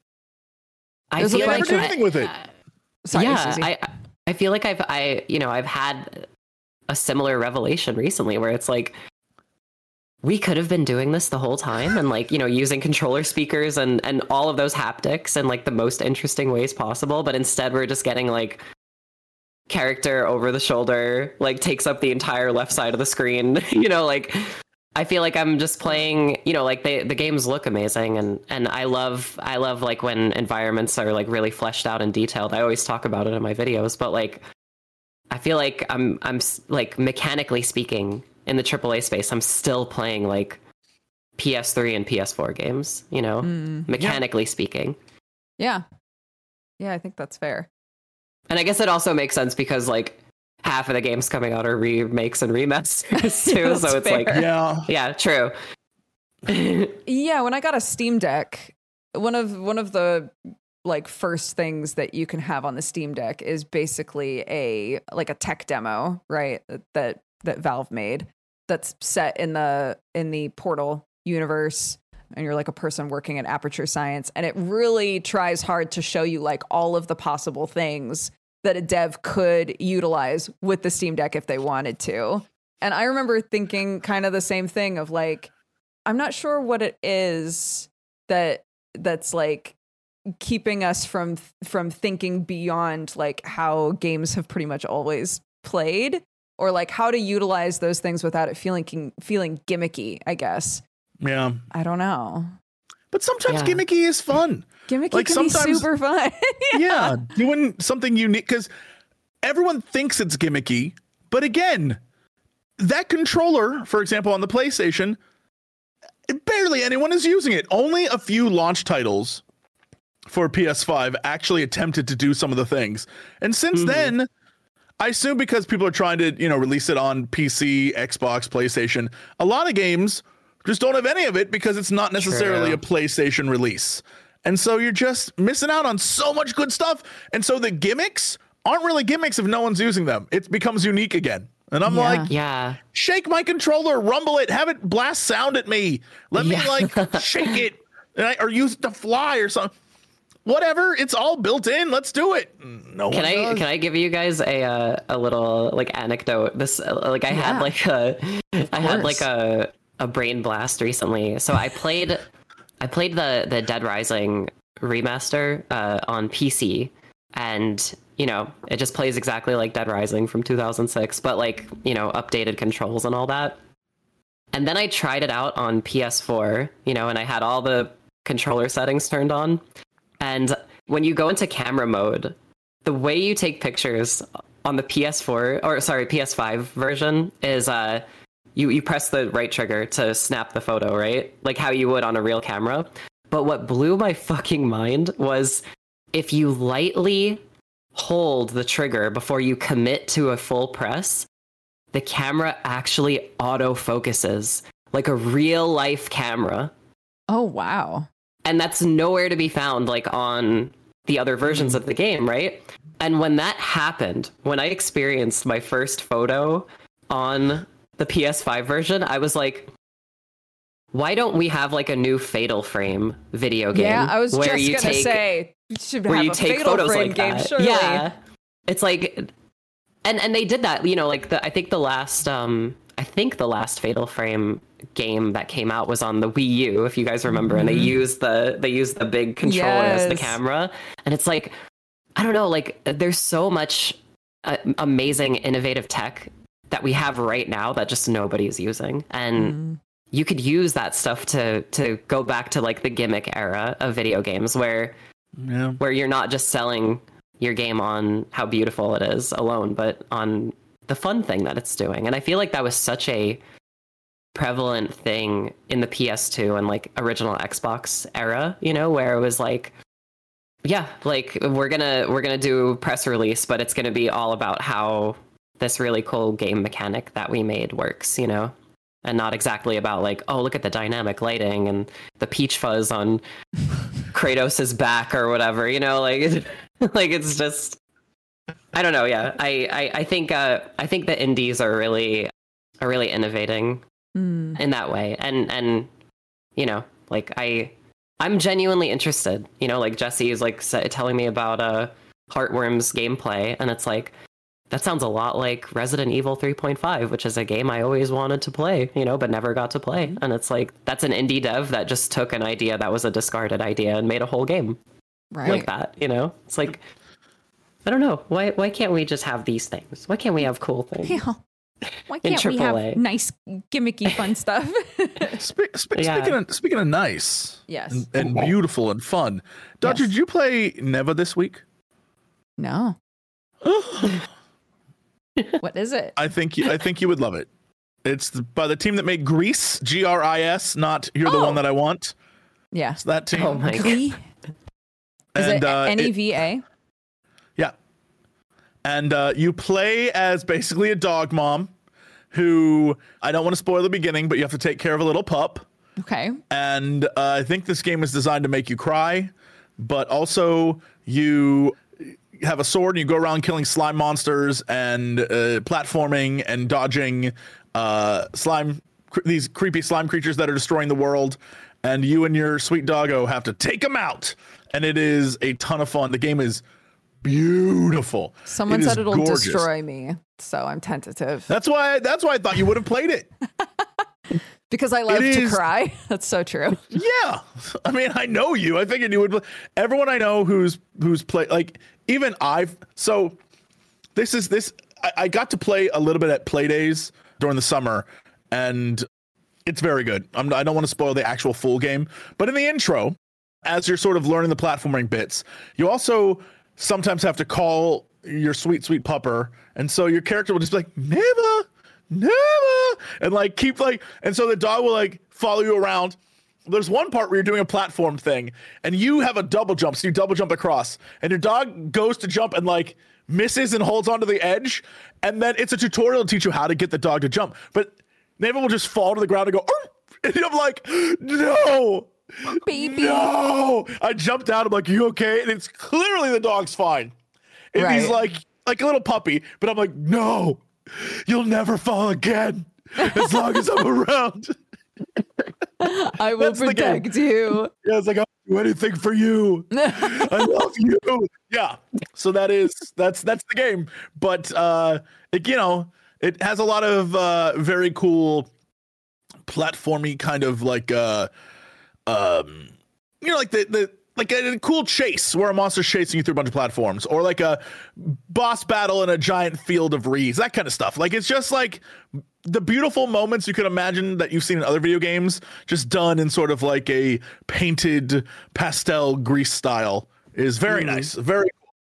I feel like do anything with it. Sorry, I feel like I've had a similar revelation recently where it's like, we could have been doing this the whole time and like, using controller speakers and all of those haptics in like the most interesting ways possible. But instead we're just getting like character over the shoulder, like takes up the entire left side of the screen, like I feel like I'm just playing, like the games look amazing. And I love like when environments are like really fleshed out and detailed. I always talk about it in my videos, but like, I feel like I'm like mechanically speaking in the AAA space, I'm still playing like PS3 and PS4 games, mechanically speaking. Yeah. Yeah, I think that's fair. And I guess it also makes sense because like half of the games coming out are remakes and remasters too. So it's fair. Like, yeah, true. Yeah, when I got a Steam Deck, one of the like first things that you can have on the Steam Deck is basically a tech demo, right? That Valve made that's set in the Portal universe, and you're like a person working at Aperture Science, and it really tries hard to show you like all of the possible things that a dev could utilize with the Steam Deck if they wanted to. And I remember thinking kind of the same thing of like, I'm not sure what it is that's like keeping us from thinking beyond like how games have pretty much always played, or like how to utilize those things without it feeling gimmicky, I guess. Yeah. I don't know. But sometimes gimmicky is fun. Gimmicky like can be super fun. Yeah, doing something unique, because everyone thinks it's gimmicky. But again, that controller, for example, on the PlayStation, barely anyone is using it. Only a few launch titles for PS5 actually attempted to do some of the things. And since then, I assume because people are trying to, release it on PC, Xbox, PlayStation, a lot of games just don't have any of it because it's not necessarily a PlayStation release. And so you're just missing out on so much good stuff. And so the gimmicks aren't really gimmicks if no one's using them. It becomes unique again. And I'm like, shake my controller, rumble it, have it blast sound at me. Let me shake it or use it to fly or something. Whatever, it's all built in. Let's do it. No one does. Can I give you guys a little like anecdote? This I had like a brain blast recently. So I played the Dead Rising remaster on PC, and it just plays exactly like Dead Rising from 2006, but like updated controls and all that. And then I tried it out on PS4, and I had all the controller settings turned on. And when you go into camera mode, the way you take pictures on the PS5 version is you press the right trigger to snap the photo, right? Like how you would on a real camera. But what blew my fucking mind was if you lightly hold the trigger before you commit to a full press, the camera actually autofocuses like a real life camera. Oh, wow. And that's nowhere to be found like on the other versions of the game, right? And when that happened, when I experienced my first photo on the PS5 version, I was like, why don't we have like a new Fatal Frame video game? Yeah, I was just going to say, you should have a Fatal Frame like game, surely. Yeah, it's like, and they did that, I think the last Fatal Frame game that came out was on the Wii U, if you guys remember, and they used the big controller as the camera, and it's like, I don't know, like there's so much amazing innovative tech that we have right now that just nobody's using, and you could use that stuff to go back to like the gimmick era of video games where you're not just selling your game on how beautiful it is alone, but on the fun thing that it's doing. And I feel like that was such a prevalent thing in the PS2 and like original Xbox era, where it was like, like we're gonna do press release, but it's gonna be all about how this really cool game mechanic that we made works, and not exactly about like, oh, look at the dynamic lighting and the peach fuzz on Kratos's back or whatever, like it's just, I don't know. Yeah, I think the indies are really innovating in that way, and like I'm genuinely interested. Like Jesse is like telling me about Heartworm's gameplay, and it's like, that sounds a lot like Resident Evil 3.5, which is a game I always wanted to play, but never got to play. And it's like, that's an indie dev that just took an idea that was a discarded idea and made a whole game like that. It's like, I don't know. Why can't we just have these things? Why can't we have cool things? Yeah. Why can't we have nice, gimmicky, fun stuff? Speaking of nice, yes, and beautiful and fun, Dodger, did you play Neva this week? No. What is it? I think you would love it. It's by the team that made Gris, GRIS, not You're the One That I Want. Yeah, it's that team. Oh my God. Is it NEVA? Yeah. And you play as basically a dog mom who, I don't want to spoil the beginning, but you have to take care of a little pup Okay. And I think this game is designed to make you cry, but also you have a sword and you go around killing slime monsters and platforming and dodging these creepy slime creatures that are destroying the world. And you and your sweet doggo have to take them out. And it is a ton of fun. The game is beautiful. Someone said it'll destroy me, so I'm tentative. That's why I thought you would have played it. Because I love to cry. That's so true. Yeah. I mean, I know you. I figured you would. Everyone I know who's played, like, even I got to play a little bit at Playdays during the summer, and it's very good. I don't want to spoil the actual full game, but in the intro, as you're sort of learning the platforming bits, you also sometimes have to call your sweet, sweet pupper. And so your character will just be like, never, and like keep like, and so the dog will like follow you around. There's one part where you're doing a platform thing and you have a double jump. So you double jump across and your dog goes to jump and like misses and holds onto the edge. And then it's a tutorial to teach you how to get the dog to jump. But Neva will just fall to the ground and go, "Arr!" And I'm like, no, baby. No, I jumped out. I'm like, you okay? And it's clearly the dog's fine. And he's like a little puppy, but I'm like, no, you'll never fall again as long as I'm around. I will protect you. Yeah, it's like, I'll do anything for you. I love you. Yeah. So that's the game. But it has a lot of very cool platformy kind of like like a cool chase where a monster's chasing you through a bunch of platforms, or like a boss battle in a giant field of reeds, that kind of stuff. Like, it's just like the beautiful moments you could imagine that you've seen in other video games, just done in sort of like a painted pastel grease style, is very nice. Very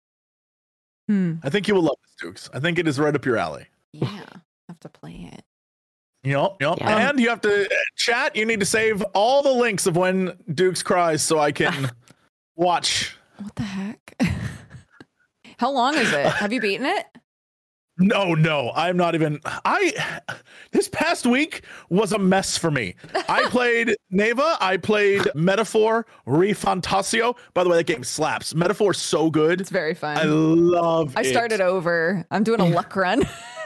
cool. I think you will love this, Dukes. I think it is right up your alley. Yeah, I have to play it. Yep. Yeah. And you have to chat. You need to save all the links of when Dukes cries so I can watch. What the heck? How long is it? Have you beaten it? No, I'm not even. This past week was a mess for me. I played Neva. I played Metaphor ReFantazio. By the way, that game slaps. Metaphor is so good. It's very fun. I love it. I started over. I'm doing a luck run.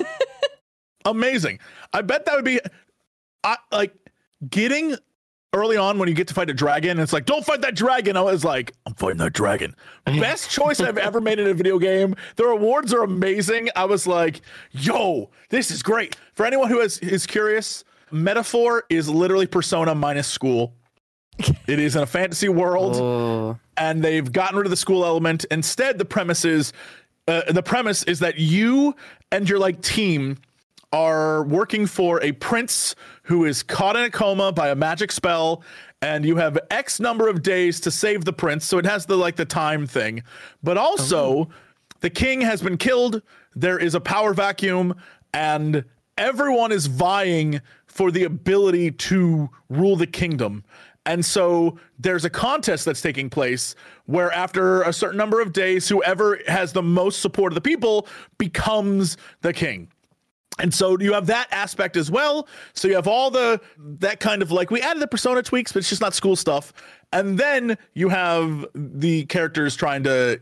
Amazing. I bet that would be like getting early on when you get to fight a dragon. It's like, don't fight that dragon. I was like, I'm fighting that dragon. Best choice I've ever made in a video game. The rewards are amazing. I was like, yo, this is great. For anyone who is curious, Metaphor is literally Persona minus school. It is in a fantasy world, and they've gotten rid of the school element. Instead, the premise is that you and your like team are working for a prince who is caught in a coma by a magic spell, and you have X number of days to save the prince. So it has the time thing, but also the king has been killed. There is a power vacuum, and everyone is vying for the ability to rule the kingdom. And so there's a contest that's taking place where after a certain number of days, whoever has the most support of the people becomes the king. And so you have that aspect as well. So you have all that kind of like, we added the Persona tweaks, but it's just not school stuff. And then you have the characters trying to,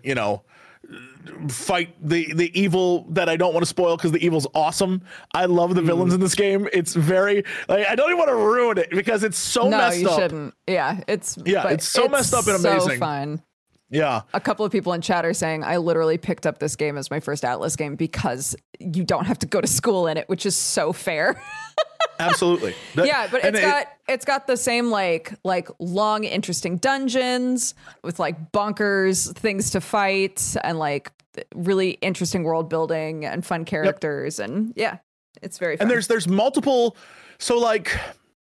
fight the evil that I don't want to spoil because the evil's awesome. I love the villains in this game. It's very like, I don't even want to ruin it because it's so messed up. No, you shouldn't. Yeah, it's so messed up and amazing. So fun. Yeah. A couple of people in chat are saying I literally picked up this game as my first Atlas game because you don't have to go to school in it, which is so fair. Absolutely. Yeah, but it's got the same like long, interesting dungeons with like bonkers things to fight and like really interesting world building and fun characters. Yep. And yeah, it's very fun. And there's multiple. So like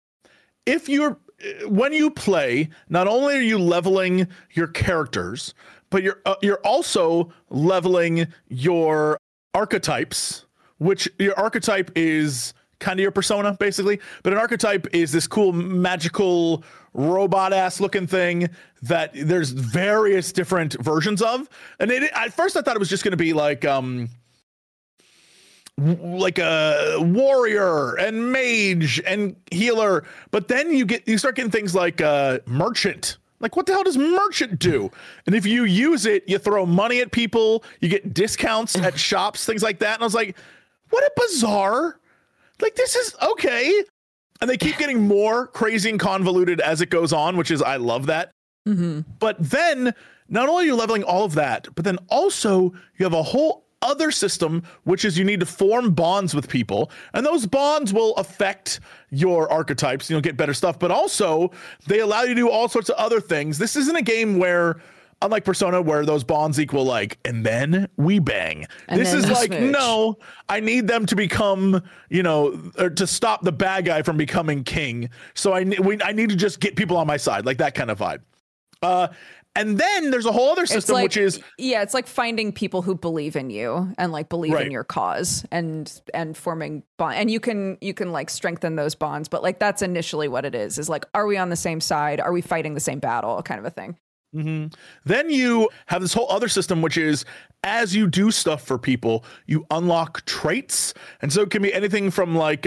when you play, not only are you leveling your characters, but you're also leveling your archetypes, which your archetype is kind of your persona, basically. But an archetype is this cool, magical, robot-ass looking thing that there's various different versions of. And at first I thought it was just going to be like, like a warrior and mage and healer, but then you start getting things like merchant. Like, what the hell does merchant do? And if you use it, you throw money at people, you get discounts at shops, things like that. And I was like, what a bizarre, like, this is okay. And they keep getting more crazy and convoluted as it goes on, which is, I love that. But then not only are you leveling all of that, but then also you have a whole other system, which is you need to form bonds with people, and those bonds will affect your archetypes. You'll get better stuff, but also they allow you to do all sorts of other things. This isn't a game where, unlike Persona, where those bonds equal like, and then we bang. And this is like, smooch. no, I need them to become, or to stop the bad guy from becoming king. So I need to just get people on my side, like that kind of vibe. And then there's a whole other system, which is it's like finding people who believe in you and like believe in your cause and forming bond. And you can like strengthen those bonds, but like that's initially what it is like, are we on the same side? Are we fighting the same battle? Kind of a thing. Then you have this whole other system, which is as you do stuff for people, you unlock traits. And so it can be anything from like,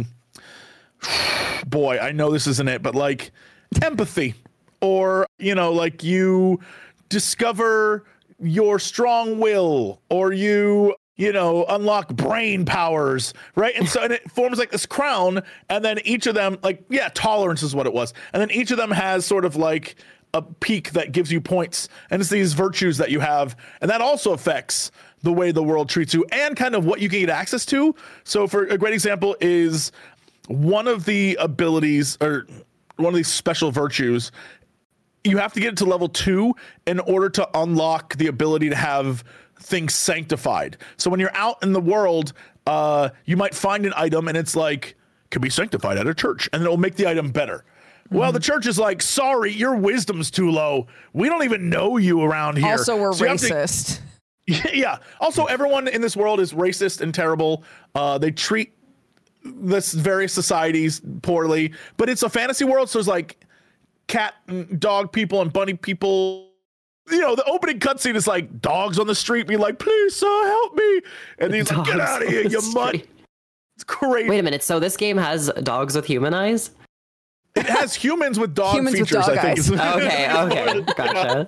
boy, I know this isn't it, but like empathy. Or, like you discover your strong will, or you unlock brain powers, right? And so and it forms like this crown, and then each of them, like, tolerance is what it was. And then each of them has sort of like a peak that gives you points. And it's these virtues that you have. And that also affects the way the world treats you and kind of what you can get access to. So for a great example is one of the abilities, or one of these special virtues, you have to get it to level 2 in order to unlock the ability to have things sanctified. So when you're out in the world, you might find an item and it's like, can be sanctified at a church, and it'll make the item better. Well, the church is like, sorry, your wisdom's too low. We don't even know you around here. Also, we're racist. Yeah. Also, everyone in this world is racist and terrible. They treat this various societies poorly, but it's a fantasy world. So there's like cat and dog people and bunny people. The opening cutscene is like dogs on the street being like, please, sir, help me. And he's like, get out of here, you mutt. It's crazy. Wait a minute. So this game has dogs with human eyes? It has humans with dog Humans with features, dog I think. eyes. Okay. Gotcha.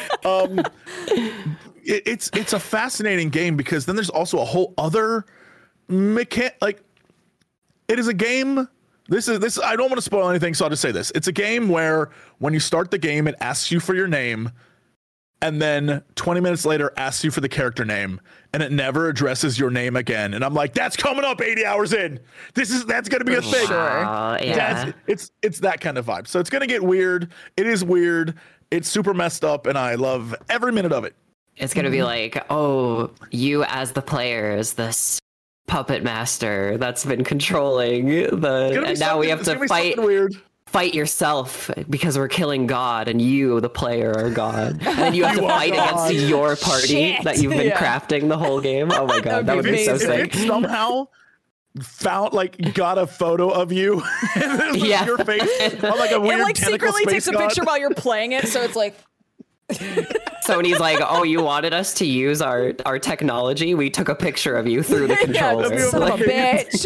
It's a fascinating game because then there's also a whole other like, it is a game. This I don't want to spoil anything, so I'll just say this. It's a game where when you start the game, it asks you for your name, and then 20 minutes later asks you for the character name, and it never addresses your name again. And I'm like, that's coming up 80 hours in. That's gonna be a thing. Yeah. It's that kind of vibe. So it's gonna get weird. It is weird. It's super messed up, and I love every minute of it. It's going to be like, oh, you as the player is this puppet master that's been controlling and now we have to fight yourself because we're killing God, and you, the player, are God. And then you have to fight against your party that you've been crafting the whole game. Oh my God, that would be so sick. If it somehow got a photo of you and your face on like a weird it like secretly takes a picture while you're playing it, so it's like Sony's like, oh, you wanted us to use our technology? We took a picture of you through the controller. Son of a bitch.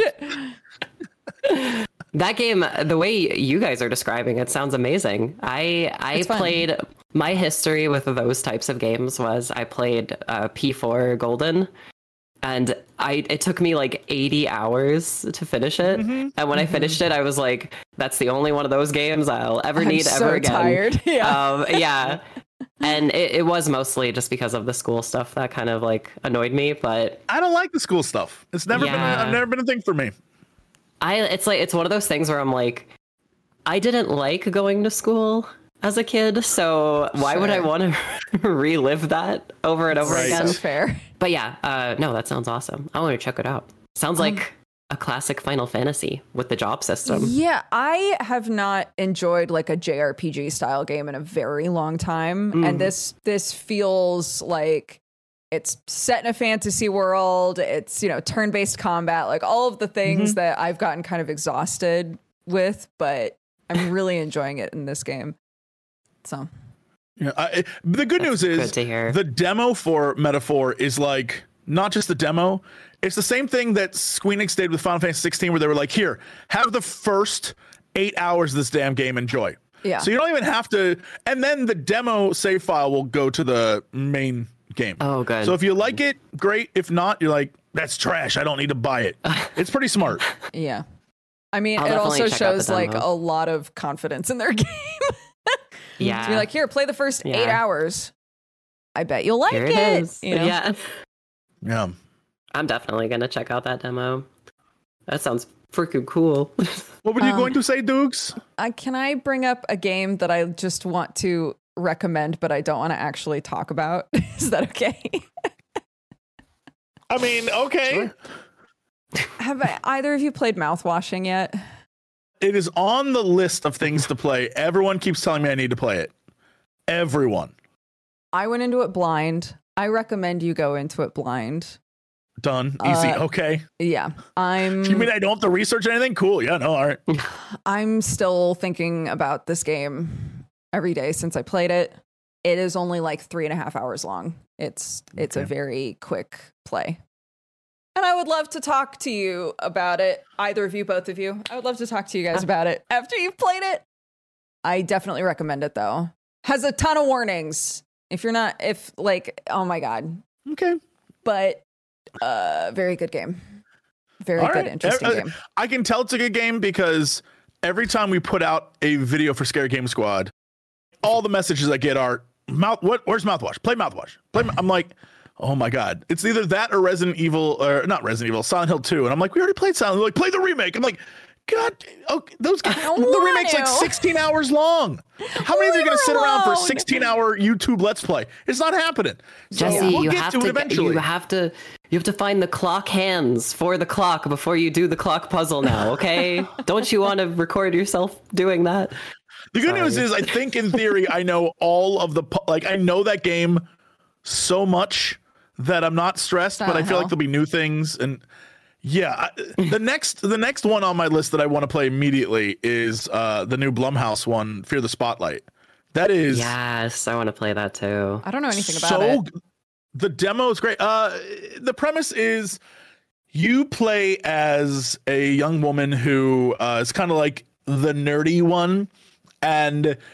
That game, the way you guys are describing it, sounds amazing. I played, my history with those types of games was I played P4 Golden, and it took me like 80 hours to finish it. And when I finished it, I was like, that's the only one of those games I'll ever need ever again. Tired. Yeah. And it was mostly just because of the school stuff that kind of like annoyed me, but I don't like the school stuff. It's never been a thing for me. It's one of those things where I'm like, I didn't like going to school as a kid, so why would I want to relive that over and over again? So fair. But yeah, no, that sounds awesome. I want to check it out. Sounds like a classic Final Fantasy with the job system. Yeah, I have not enjoyed like a JRPG style game in a very long time, and this feels like it's set in a fantasy world. It's, turn-based combat, like all of the things that I've gotten kind of exhausted with, but I'm really enjoying it in this game. So, yeah, the good news is good to hear. The demo for Metaphor is like not just the demo. It's the same thing that Square Enix did with Final Fantasy 16, where they were like, here, have the first 8 hours of this damn game, enjoy. Yeah. So you don't even have to, and then the demo save file will go to the main game. Oh, good. So if you like it, great. If not, you're like, that's trash. I don't need to buy it. It's pretty smart. Yeah. I mean, I'll it definitely also check out the shows like demo. a lot of confidence in their game. Yeah. To be like, here, play the first 8 Yeah. hours. I bet you'll like Here it. it is. You know? Yeah. Yeah. I'm definitely going to check out that demo. That sounds freaking cool. What were you going to say, Dukes? Can I bring up a game that I just want to recommend, but I don't want to actually talk about? Is that okay? I mean, okay. Sure. Have either of you played Mouthwashing yet? It is on the list of things to play. Everyone keeps telling me I need to play it. Everyone. I went into it blind. I recommend you go into it blind. Done. Easy. Okay. Yeah. You mean I don't have to research anything? Cool. Yeah, no, all right. I'm still thinking about this game every day since I played it. It is only like 3.5 hours long. It's a very quick play. And I would love to talk to you about it. Either of you, both of you. I would love to talk to you guys about it after you've played it. I definitely recommend it though. Has a ton of warnings. Oh my God. Okay. But very good game. Very All good, right. interesting game. I can tell it's a good game because every time we put out a video for Scary Game Squad, all the messages I get are, where's Mouthwash? Play Mouthwash. I'm like, oh my God. It's either that or Resident Evil, or not Resident Evil, Silent Hill 2. And I'm like, we already played Silent Hill. Like, play the remake. I'm like, God, okay, the remake's like 16 hours long. How many of you are going to sit around for a 16-hour YouTube Let's Play? It's not happening. So Jesse, we'll you get have to it to eventually. you have to find the clock hands for the clock before you do the clock puzzle now, okay? Don't you want to record yourself doing that? The good news is, I think in theory, I know all of the, I know that game so much that I'm not stressed, but I feel like there'll be new things. And yeah, the next one on my list that I want to play immediately is the new Blumhouse one, Fear the Spotlight. That is, Yes, I want to play that too. I don't know anything about it. The demo is great. The premise is you play as a young woman who is kind of like the nerdy one, and I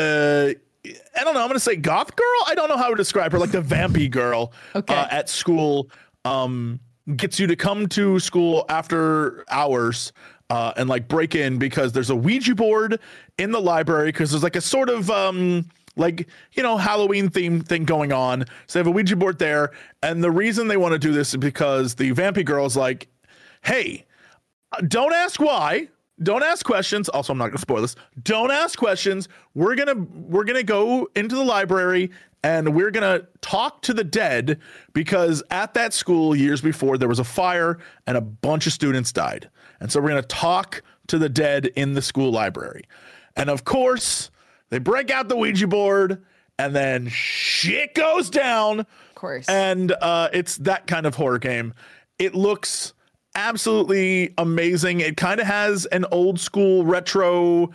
don't know, I'm gonna say goth girl. I don't know how to describe her, like the vampy girl at school. Gets you to come to school after hours and like break in because there's a Ouija board in the library, because there's like a sort of Halloween theme thing going on. So they have a Ouija board there, and the reason they want to do this is because the vampy girl's like, hey, don't ask why. Don't ask questions. Also, I'm not going to spoil this. Don't ask questions. We're gonna go into the library and we're gonna talk to the dead, because at that school years before there was a fire and a bunch of students died. And so we're gonna talk to the dead in the school library. And of course, they break out the Ouija board, and then shit goes down. Of course. And it's that kind of horror game. It looks absolutely amazing. It kind of has an old school retro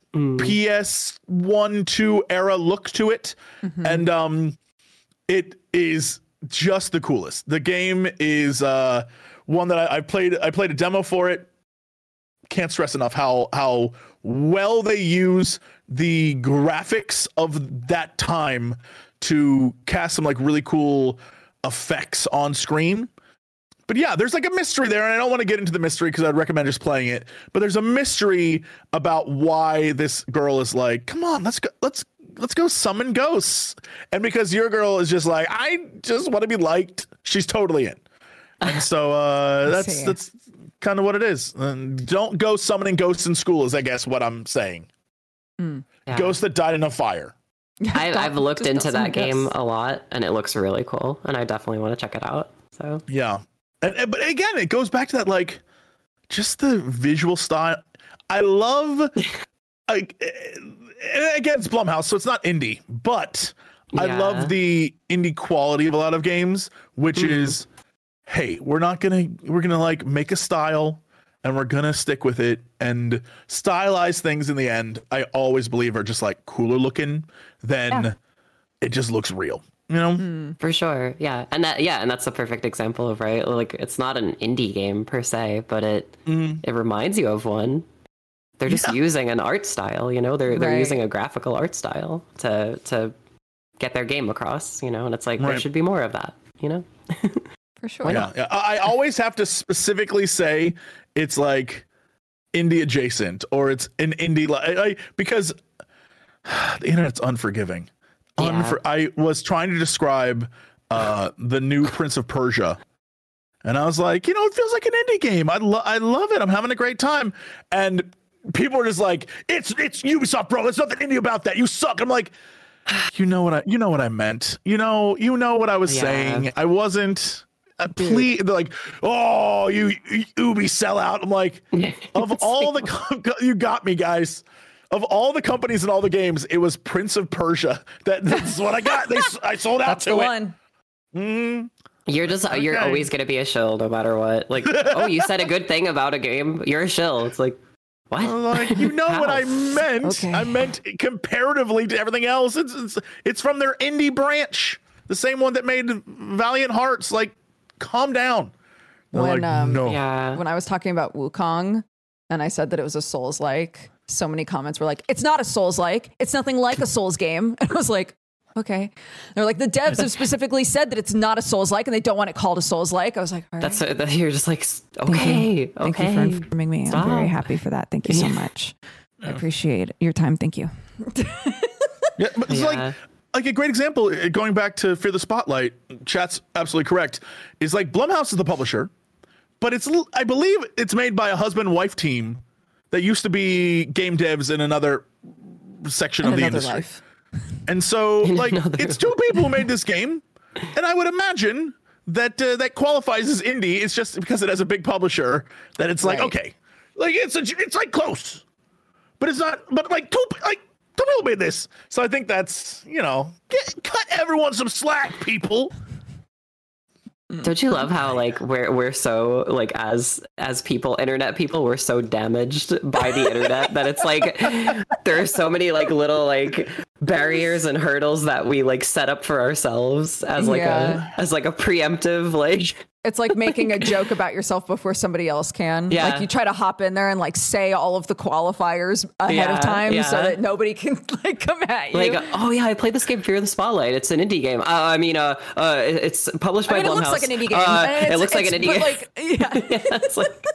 PS1, 2 era look to it. Mm-hmm. And it is just the coolest. The game is one that I played a demo for it. Can't stress enough how well they use the graphics of that time to cast some like really cool effects on screen. But yeah, there's like a mystery there, and I don't want to get into the mystery because I'd recommend just playing it. But there's a mystery about why this girl is like, come on, let's go summon ghosts. And because your girl is just like, I just want to be liked, she's totally in. And so that's kind of what it is. And don't go summoning ghosts in school is, I guess, what I'm saying. Yeah. Ghosts that died in a fire. I've looked into that game ghosts. a lot, and it looks really cool, and I definitely want to check it out. So Yeah. But again, it goes back to that, like, just the visual style. I love, like, again, it's Blumhouse, so it's not indie, but I love the indie quality of a lot of games, which is, hey, we're gonna like make a style, and we're gonna stick with it, and stylize things in the end. I always believe are just like cooler looking than it just looks real. You know, For sure. Yeah. And that's a perfect example of, right, like it's not an indie game per se, but it reminds you of one. They're just using an art style, you know, they're Right. using a graphical art style to get their game across, you know, and it's like there Right. should be more of that, you know. For sure. yeah. I always have to specifically say it's like indie adjacent or it's an indie because the internet's unforgiving. Yeah. I was trying to describe the new Prince of Persia, and I was like, you know, it feels like an indie game. I love it. I'm having a great time, and people are just like, it's Ubisoft, bro. There's nothing indie about that. You suck. I'm like, you know what I meant. You know what I was saying. I wasn't. Please, they're like, oh, you Ubi sellout. I'm like, of all the you got me, guys. Of all the companies and all the games, it was Prince of Persia. That's what I got. I sold out That's to the it. one. You're always gonna be a shill no matter what. Like, oh, you said a good thing about a game, you're a shill. It's like, what? I'm like, you know what I meant? Okay. I meant comparatively to everything else. It's from their indie branch, the same one that made Valiant Hearts. Like, calm down. They're When, like, no. Yeah. When I was talking about Wukong and I said that it was a Souls-like, so many comments were like, it's not a Souls-like. It's nothing like a Souls game. And I was like, okay. They're like, the devs have specifically said that it's not a Souls-like and they don't want it called a Souls-like. I was like, all right. You're just like, okay. Thank you for informing me. Stop. I'm very happy for that. Thank you so much. I appreciate your time. Thank you. Yeah, but it's Yeah. like a great example, going back to Fear the Spotlight, chat's absolutely correct, is like Blumhouse is the publisher, but I believe it's made by a husband-wife team that used to be game devs in another section of the Another industry. life. And so, like, it's two people who made this game, and I would imagine that that qualifies as indie. It's just because it has a big publisher that it's like, Right. okay, like it's like close, but it's not. But like two people made this, so I think that's, you know, cut everyone some slack, people. Don't you love how like we're so like as people, internet people, we're so damaged by the internet that it's like there are so many like little like barriers and hurdles that we like set up for ourselves as like Yeah. a preemptive like. It's like making a joke about yourself before somebody else can. Yeah. Like you try to hop in there and like say all of the qualifiers ahead Yeah, of time so yeah. that nobody can like come at you. Like, oh yeah, I played this game Fear the Spotlight. It's an indie game. It's published by I mean, it Blumhouse. looks like an indie game. It looks like an indie game. Like, yeah. Yeah, it's like,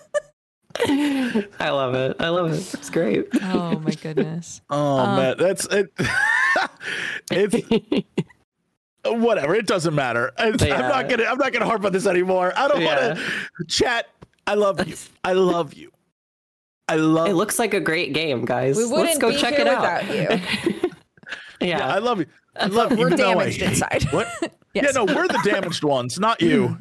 I love it. It's great. Oh my goodness. Oh man, that's it. It's whatever. It doesn't matter. I'm not gonna harp on this anymore. I don't want to chat. I love you. I love you. I love. It looks like a great game, guys. We wouldn't Let's go be check here it out. without you. Yeah. I love you. I love you. We're even though I damaged hate- inside. What? Yes. Yeah, no, we're the damaged ones, not you.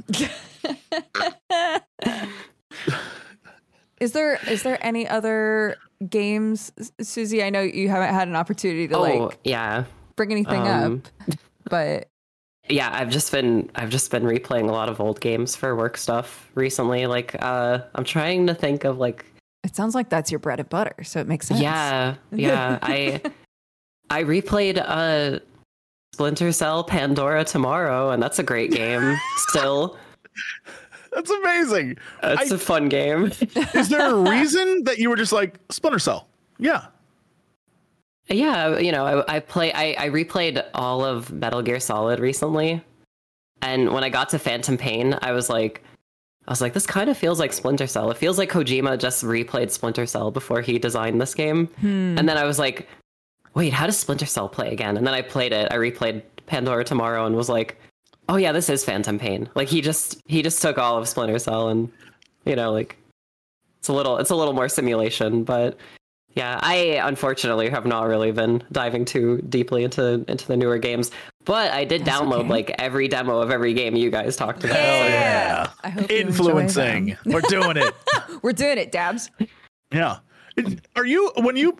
Is there any other games, Susie? I know you haven't had an opportunity to like yeah. bring anything up, but Yeah, I've just been replaying a lot of old games for work stuff recently. Like I'm trying to think of like it sounds like that's your bread and butter, so it makes sense. yeah. I replayed Splinter Cell Pandora Tomorrow, and that's a great game still. That's amazing. It's a fun game. Is there a reason that you were just like Splinter Cell? Yeah. Yeah, you know, I replayed all of Metal Gear Solid recently, and when I got to Phantom Pain, I was like, this kind of feels like Splinter Cell. It feels like Kojima just replayed Splinter Cell before he designed this game. And then I was like, wait, how does Splinter Cell play again? And then I played it. I replayed Pandora Tomorrow and was like, oh yeah, this is Phantom Pain. Like he just took all of Splinter Cell, and you know, like it's a little more simulation, but yeah, I unfortunately have not really been diving too deeply into the newer games, but I did download okay. like every demo of every game you guys talked about. Yeah. I hope you enjoy Influencing. them. We're doing it. We're doing it, Dabs. Yeah. Are you when you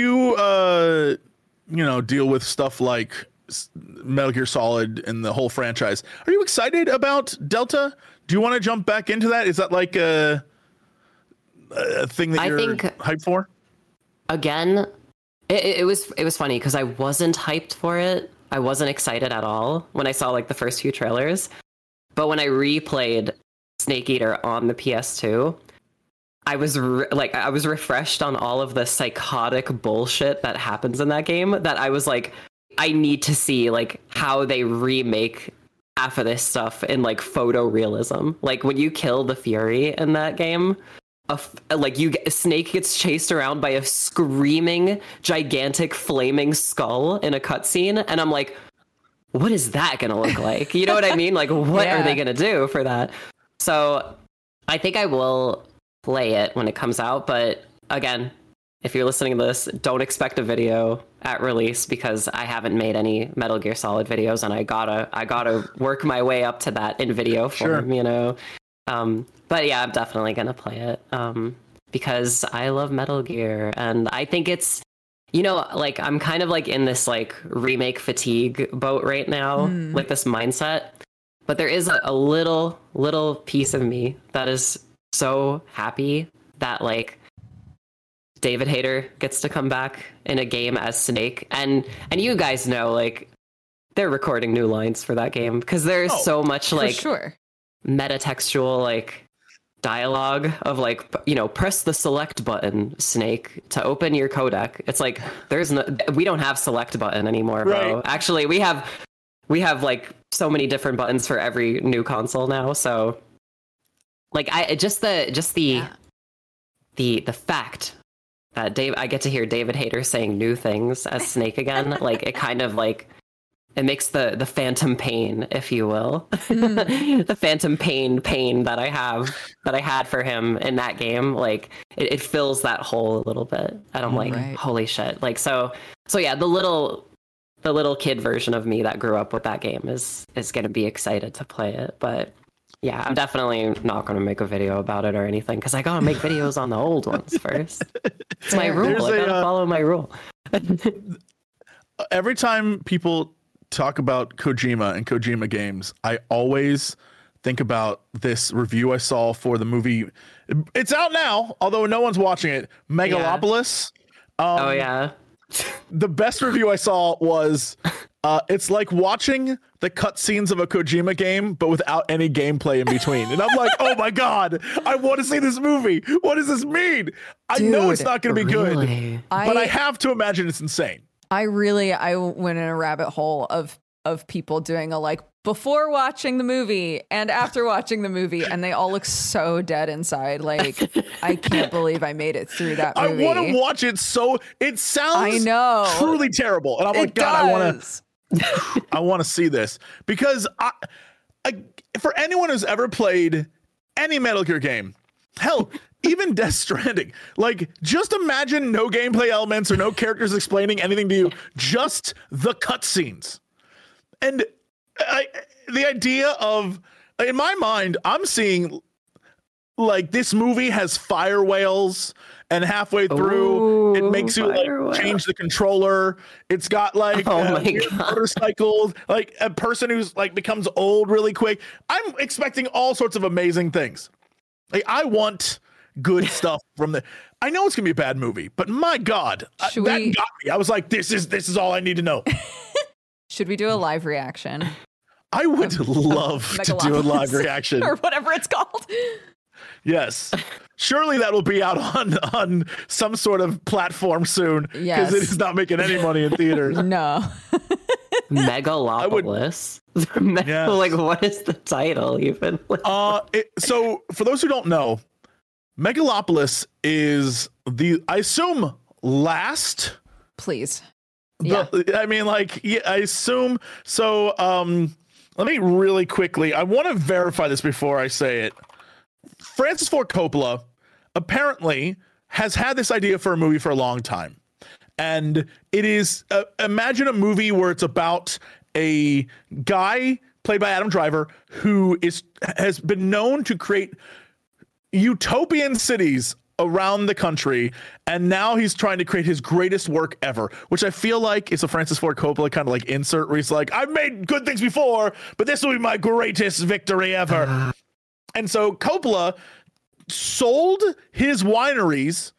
deal with stuff like Metal Gear Solid and the whole franchise, are you excited about Delta? Do you want to jump back into that? Is that like a thing that you're hyped for? Again, it was funny because I wasn't hyped for it I wasn't excited at all when I saw like the first few trailers. But when I replayed Snake Eater on the PS2, I was I was refreshed on all of the psychotic bullshit that happens in that game, that I was like, I need to see like how they remake half of this stuff in like photorealism. Like when you kill the Fury in that game, Snake gets chased around by a screaming, gigantic, flaming skull in a cutscene, and I'm like, what is that gonna look like? You know what I mean? Like, what are they gonna do for that? So I think I will play it when it comes out, but again, if you're listening to this, don't expect a video at release, because I haven't made any Metal Gear Solid videos, and I gotta work my way up to that in video form, you know. But yeah, I'm definitely gonna play it because I love Metal Gear, and I think it's, you know, like I'm kind of like in this like remake fatigue boat right now, like this mindset. But there is a little piece of me that is so happy that like David Hayter gets to come back in a game as Snake, and you guys know like they're recording new lines for that game, because there's so much like metatextual like dialogue of like, you know, press the select button, Snake, to open your codec. It's like we don't have select button anymore, bro. Right. Actually, we have like so many different buttons for every new console now. So like the fact that I get to hear David Hayter saying new things as Snake again, like it kind of like, it makes the phantom pain, if you will, the phantom pain that I had for him in that game, like it fills that hole a little bit, and I'm like, holy shit! Like so yeah, the little kid version of me that grew up with that game is gonna be excited to play it, but yeah, I'm definitely not gonna make a video about it or anything, because I gotta make videos on the old ones first. It's my rule. I gotta follow my rule. Every time people talk about Kojima and Kojima games, I always think about this review I saw for the movie. It's out now, although no one's watching it. Megalopolis. Yeah. The best review I saw was it's like watching the cutscenes of a Kojima game, but without any gameplay in between. And I'm like, oh my God, I want to see this movie. What does this mean? I know it's not going to be good, but I have to imagine it's insane. I went in a rabbit hole of people doing a like before watching the movie and after watching the movie, and they all look so dead inside. Like, I can't believe I made it through that movie. I want to watch it, so it sounds truly terrible. And I'm like, God, I want to see this, because I for anyone who's ever played any Metal Gear game, hell, even Death Stranding, like, just imagine no gameplay elements or no characters explaining anything to you, just the cutscenes. And the idea of, in my mind, I'm seeing like this movie has fire whales, and halfway through it makes you like change the controller. It's got like motorcycles, like a person who's like becomes old really quick. I'm expecting all sorts of amazing things. Like, I want good stuff from the. I know it's gonna be a bad movie, but my God, that got me. I was like, this is all I need to know. Should we do a live reaction? I would love to do a live reaction, or whatever it's called. Yes, surely that will be out on some sort of platform soon, because it is not making any money in theaters. No. Megalopolis. Like, what is the title even? So for those who don't know, Megalopolis is I assume last. Please. I mean, like, I assume so. Let me really quickly. I want to verify this before I say it. Francis Ford Coppola apparently has had this idea for a movie for a long time, and it is imagine a movie where it's about a guy played by Adam Driver who has been known to create utopian cities around the country, and now he's trying to create his greatest work ever, which I feel like is a Francis Ford Coppola kind of like insert where he's like, I've made good things before, but this will be my greatest victory ever. And so Coppola sold his wineries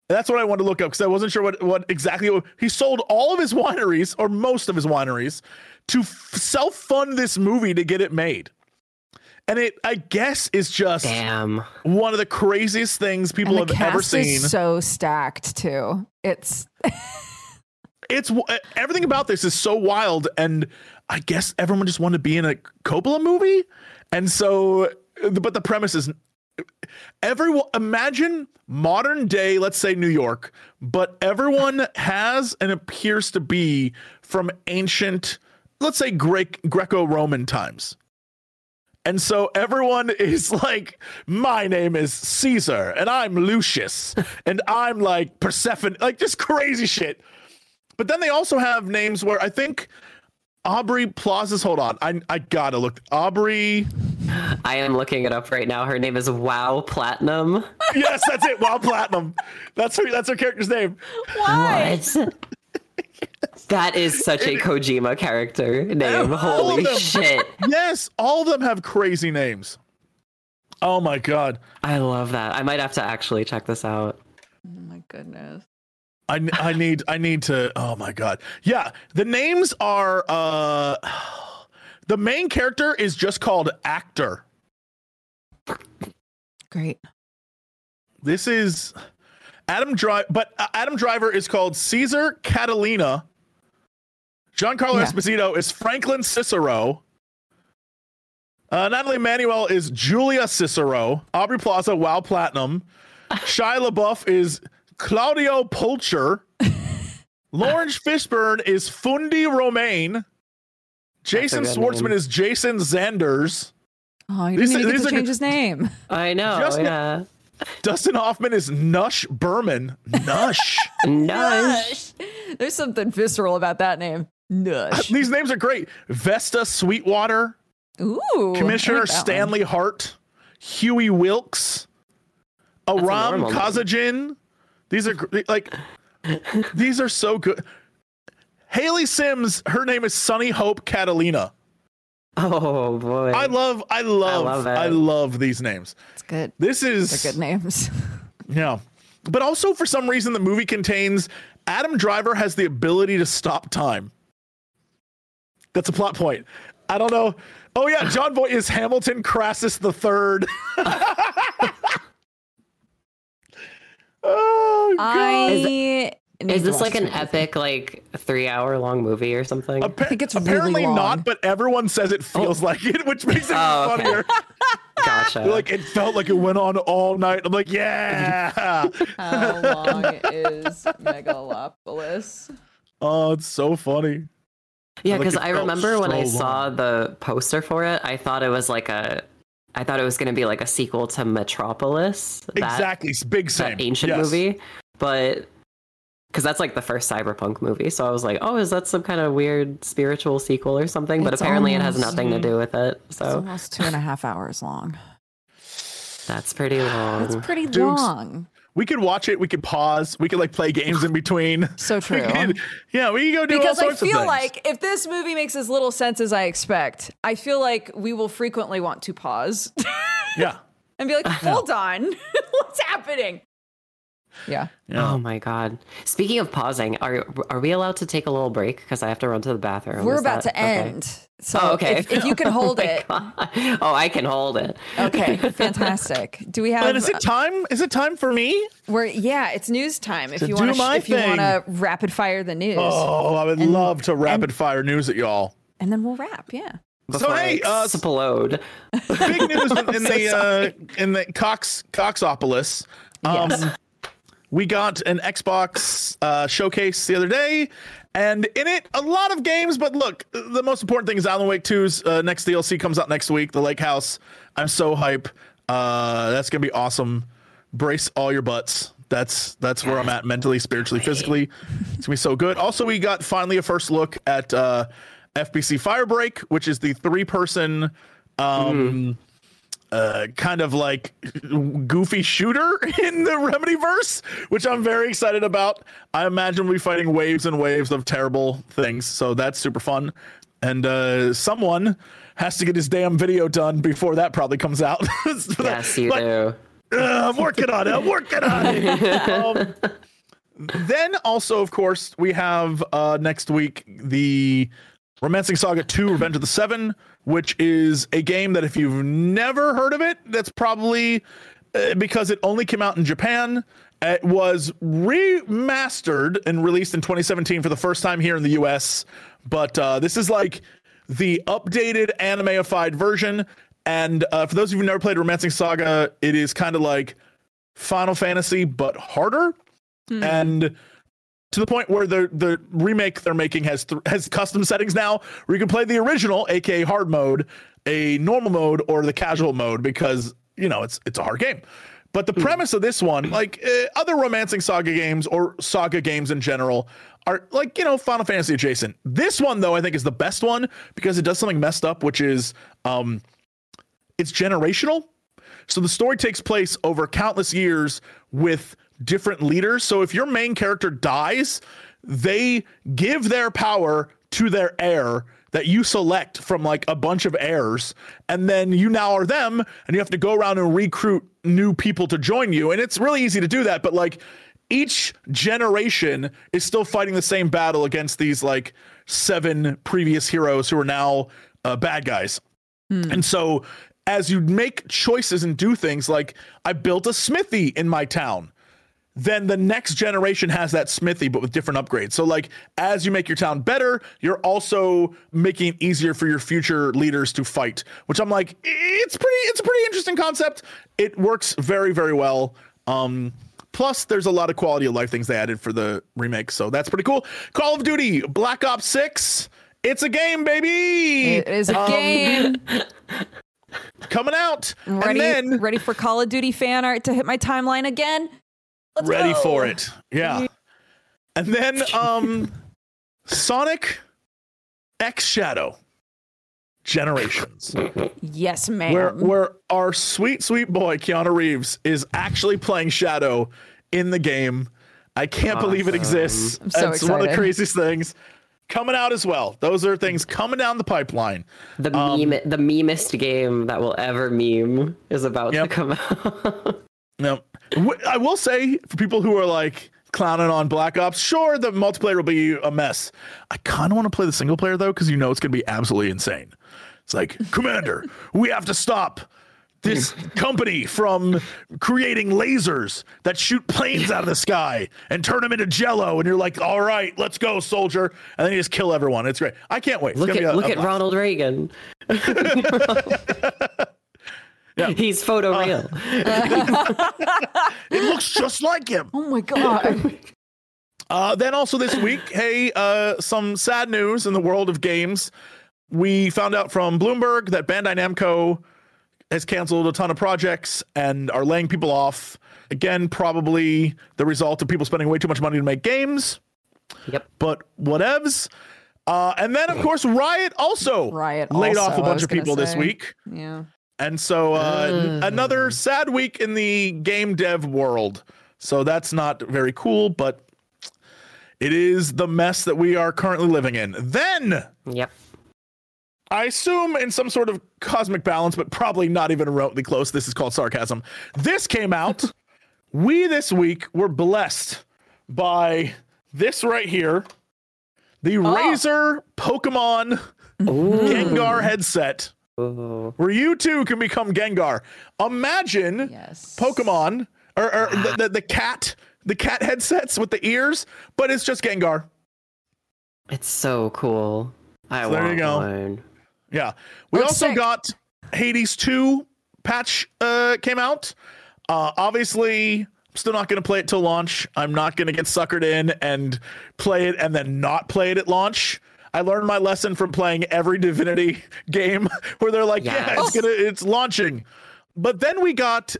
That's what I wanted to look up because I wasn't sure what exactly. He sold all of his wineries, or most of his wineries, to self-fund this movie to get it made. And it, I guess, is just one of the craziest things people have ever seen. Is so stacked too. It's everything about this is so wild, and I guess everyone just wanted to be in a Coppola movie. And so, but the premise is everyone, imagine modern day, let's say New York, but everyone has and appears to be from ancient, let's say Greco-Roman times. And so everyone is like, my name is Caesar and I'm Lucius and I'm like Persephone, like just crazy shit. But then they also have names where I think Aubrey Plaza's, hold on, I gotta look. Aubrey. I am looking it up right now. Her name is Wow Platinum. Yes, that's it. Wow Platinum. That's her character's name. Why? What? That is such a Kojima character name. Holy shit. Yes, all of them have crazy names. Oh my God. I love that. I might have to actually check this out. Oh my goodness. I need to, oh my God. Yeah, the names are, the main character is just called Actor. Great. This is Adam Driver is called Caesar Catalina. Giancarlo Esposito is Franklin Cicero. Natalie Manuel is Julia Cicero. Aubrey Plaza, Wow Platinum. Shia LaBeouf is Claudio Pulcher. Lawrence Fishburne is Fundi Romaine. Jason Schwartzman name. Is Jason Zanders. Oh, he didn't even get to change his name. I know, Dustin Hoffman is Nush Berman. Nush. Nush. There's something visceral about that name. Nush. These names are great. Vesta Sweetwater. Ooh. Commissioner Stanley Hart. Huey Wilkes. Aram Kazajin. These are like, these are so good. Haley Sims, her name is Sunny Hope Catalina. Oh boy. I love these names. It's good. They're good names. Yeah. But also for some reason the movie contains Adam Driver has the ability to stop time. That's a plot point. I don't know. Oh yeah, John Voight is Hamilton Crassus III. Oh God. Is this like an epic, like 3-hour long movie or something? I think it's apparently really long. Not, but everyone says it feels like it, which makes it funnier. Gotcha. Like it felt like it went on all night. I'm like, yeah. How long is Megalopolis? Oh, it's so funny. Yeah, because I remember when I saw the poster for it, I thought it was like I thought it was going to be like a sequel to Metropolis. Exactly, big same. That ancient movie, but because that's like the first cyberpunk movie, so I was like, oh, is that some kind of weird spiritual sequel or something? But apparently it has nothing to do with it. So it's almost 2.5 hours long. That's pretty long. That's pretty long. We could watch it. We could pause. We could like play games in between. So true. We could go do because all sorts of things. I feel like if this movie makes as little sense as I expect, I feel like we will frequently want to pause. Yeah. And be like, hold on, what's happening? Yeah. Oh my God. Speaking of pausing, are we allowed to take a little break? Because I have to run to the bathroom. We're about to end. So if you can hold it. Oh, I can hold it. Okay, fantastic. Do we have? And is it time? Is it time for me? It's news time. If you want to rapid fire the news. Oh, I would love to rapid fire news at y'all. And then we'll wrap. Yeah. Before so hey, explode. Big news in the Coxopolis. Yes. We got an Xbox showcase the other day, and in it, a lot of games. But look, the most important thing is Alan Wake 2's next DLC comes out next week, The Lake House. I'm so hype. That's going to be awesome. Brace all your butts. That's where I'm at mentally, spiritually, physically. It's going to be so good. Also, we got finally a first look at FBC Firebreak, which is the 3-person kind of like goofy shooter in the Remedyverse, which I'm very excited about. I imagine we'll be fighting waves and waves of terrible things, so that's super fun. And someone has to get his damn video done before that probably comes out. Yes, you do. I'm working on it. Then also, of course, we have next week the Romancing Saga 2 Revenge of the Seven, which is a game that if you've never heard of it, that's probably because it only came out in Japan. It was remastered and released in 2017 for the first time here in the US. But this is like the updated anime-ified version. And for those of you who've never played Romancing Saga, it is kind of like Final Fantasy, but harder. And to the point where the remake they're making has custom settings now where you can play the original, aka hard mode, a normal mode, or the casual mode, because it's a hard game. But the premise of this one, like other Romancing Saga games or Saga games in general, are like Final Fantasy adjacent. This one though I think is the best one because it does something messed up, which is it's generational. So the story takes place over countless years with different leaders. So if your main character dies, they give their power to their heir that you select from like a bunch of heirs, and then you now are them, and you have to go around and recruit new people to join you. And it's really easy to do that, but like each generation is still fighting the same battle against these like 7 previous heroes who are now bad guys. And so as you make choices and do things like I built a smithy in my town, then the next generation has that smithy, but with different upgrades. So like as you make your town better, you're also making it easier for your future leaders to fight, which I'm like, it's a pretty interesting concept. It works very, very well. Plus there's a lot of quality of life things they added for the remake. So that's pretty cool. Call of Duty Black Ops 6. It's a game, baby. It is a game. Coming out. Ready for Call of Duty fan art to hit my timeline again? Let's ready go. for it. Yeah. And then Sonic X Shadow Generations. Yes, ma'am. Where our sweet boy Keanu Reeves is actually playing Shadow in the game. I can't believe it exists. I'm so it's excited. one of the craziest things. Coming out as well. Those are things coming down the pipeline. The memest game that will ever meme is about to come out. No, I will say for people who are like clowning on Black Ops, sure, the multiplayer will be a mess. I kind of want to play the single player though, because it's going to be absolutely insane. It's like, Commander, we have to stop this company from creating lasers that shoot planes out of the sky and turn them into jello. And you're like, all right, let's go, soldier. And then you just kill everyone. It's great. I can't wait. Look at Ronald Reagan. Yeah. He's photoreal. It looks just like him. Oh my God. Then also this week, some sad news in the world of games. We found out from Bloomberg that Bandai Namco has canceled a ton of projects and are laying people off. Again, probably the result of people spending way too much money to make games. Yep. But whatevs. And then, of course, Riot also laid off a bunch of people this week. Yeah. And so another sad week in the game dev world. So that's not very cool, but it is the mess that we are currently living in. Then, yep. I assume in some sort of cosmic balance, but probably not even remotely close. This is called sarcasm. This came out. We this week were blessed by this right here. The Razer Pokemon Gengar headset. Ooh. Where you too can become Gengar. Imagine Pokemon or the cat headsets with the ears, but it's just Gengar. It's so cool. There you go. One. Yeah. We also got Hades 2 patch came out. Obviously, I'm still not going to play it till launch. I'm not going to get suckered in and play it and then not play it at launch. I learned my lesson from playing every Divinity game where they're like, it's launching. But then we got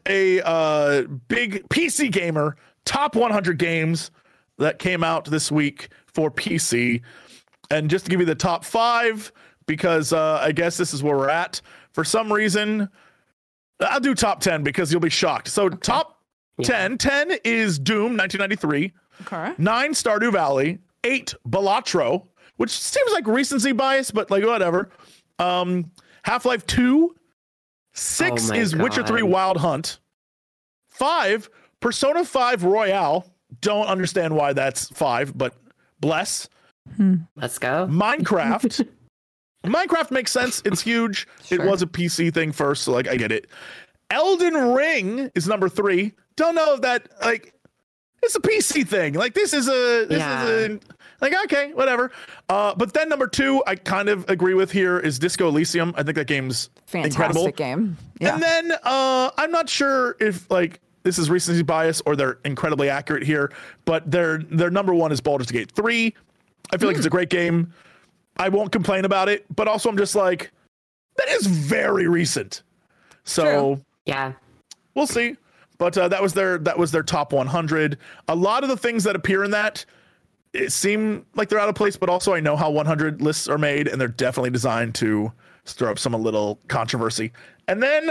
a big PC gamer top 100 games that came out this week for PC. And just to give you the top 5, because I guess this is where we're at. For some reason, I'll do top 10 because you'll be shocked. So top 10 is Doom 1993. Okay. 9 Stardew Valley. 8 Balatro, which seems like recency bias, but like whatever. Half-Life 2. 6 is Witcher 3 Wild Hunt. 5, Persona 5 Royale. Don't understand why that's 5, but bless. Let's go. Minecraft. Minecraft makes sense. It's huge. Sure. It was a PC thing first, so like I get it. Elden Ring is number 3. Don't know if that like it's a PC thing. Like this is like okay, whatever. But then number 2, I kind of agree with here is Disco Elysium. I think that game's Fantastic incredible. game. Yeah. And then I'm not sure if like this is recency bias or they're incredibly accurate here, but their number 1 is Baldur's Gate 3. I feel like it's a great game. I won't complain about it, but also I'm just like, that is very recent. So True. Yeah. we'll see. But that was their top 100. A lot of the things that appear in that it seem like they're out of place, but also I know how 100 lists are made, and they're definitely designed to stir up some a little controversy. And then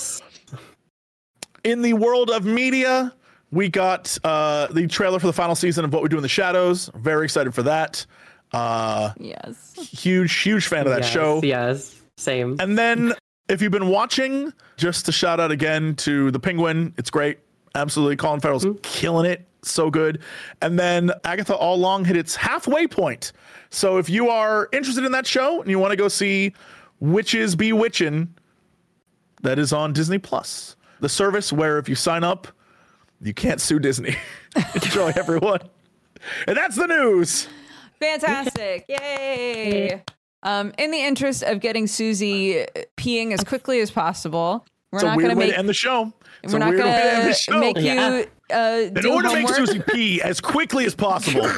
in the world of media, we got the trailer for the final season of What We Do in the Shadows. Very excited for that. Yes. Huge fan of that show. Yes. Same. And then if you've been watching, just to shout out again to The Penguin, it's great. Absolutely. Colin Farrell's killing it. So good. And then Agatha All Along hit its halfway point. So if you are interested in that show and you want to go see Witches Bewitchin', that is on Disney Plus, the service where if you sign up, you can't sue Disney. Enjoy, everyone. And that's the news. Fantastic. Yay. In the interest of getting Susie peeing as quickly as possible, we're It's a not weird going to way make to end the show. It's we're a not weird way to end the going show. to make you In do order to make homework. Susie pee as quickly as possible.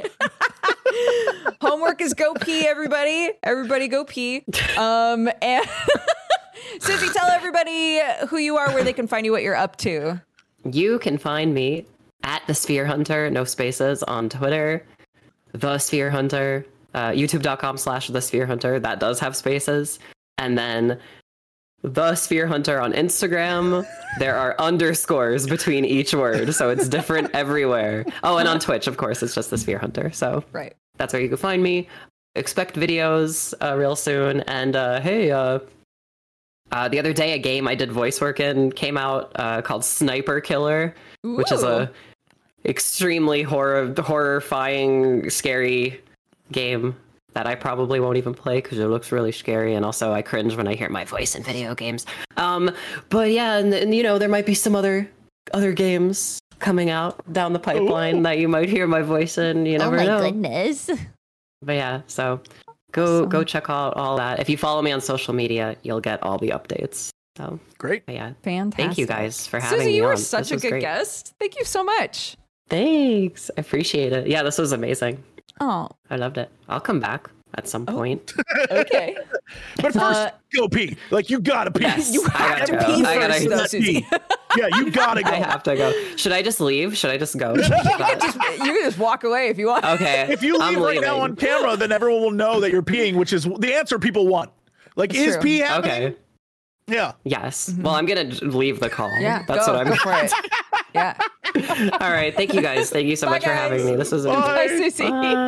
Homework is go pee, everybody. Everybody go pee. And Susie, tell everybody who you are, where they can find you, what you're up to. You can find me at The Sphere Hunter, no spaces, on Twitter. The Sphere Hunter, youtube.com/The Sphere Hunter. That does have spaces. And then The Sphere Hunter on Instagram. There are underscores between each word, so it's different everywhere. Oh, and on Twitch, of course, it's just The Sphere Hunter. So Right. that's where you can find me. Expect videos real soon. And hey, the other day, a game I did voice work in came out called Sniper Killer, which is a extremely horrifying, scary game that I probably won't even play because it looks really scary, and also I cringe when I hear my voice in video games. But yeah, and you know, there might be some other games coming out down the pipeline that you might hear my voice in. You never know. Goodness. But yeah, so go check out all that. If you follow me on social media, you'll get all the updates. So Great. but yeah, Fantastic. thank you guys for having Susie, me you were on. such This a was good great. guest. Thank you so much. Thanks, I appreciate it. Yeah, this was amazing. Oh, I loved it. I'll come back at some point. okay. But first, go pee. Like, you gotta pee. Yes, You I have gotta to go. pee I gotta- first, though, Susie. Yeah, you gotta go. I have to go. Should I just leave? Should I just go? You can just walk away if you want. Okay. If you I'm leave right now leaving. on camera, then everyone will know that you're peeing, which is the answer people want. Like, is true. pee happening? Okay. Yeah. Yes. Well, I'm gonna leave the call. Yeah, That's go, what I'm. go for it. Yeah. All right. Thank you guys. Thank you so Bye, much for having guys. me. This was Bye. Bye, amazing. Susie.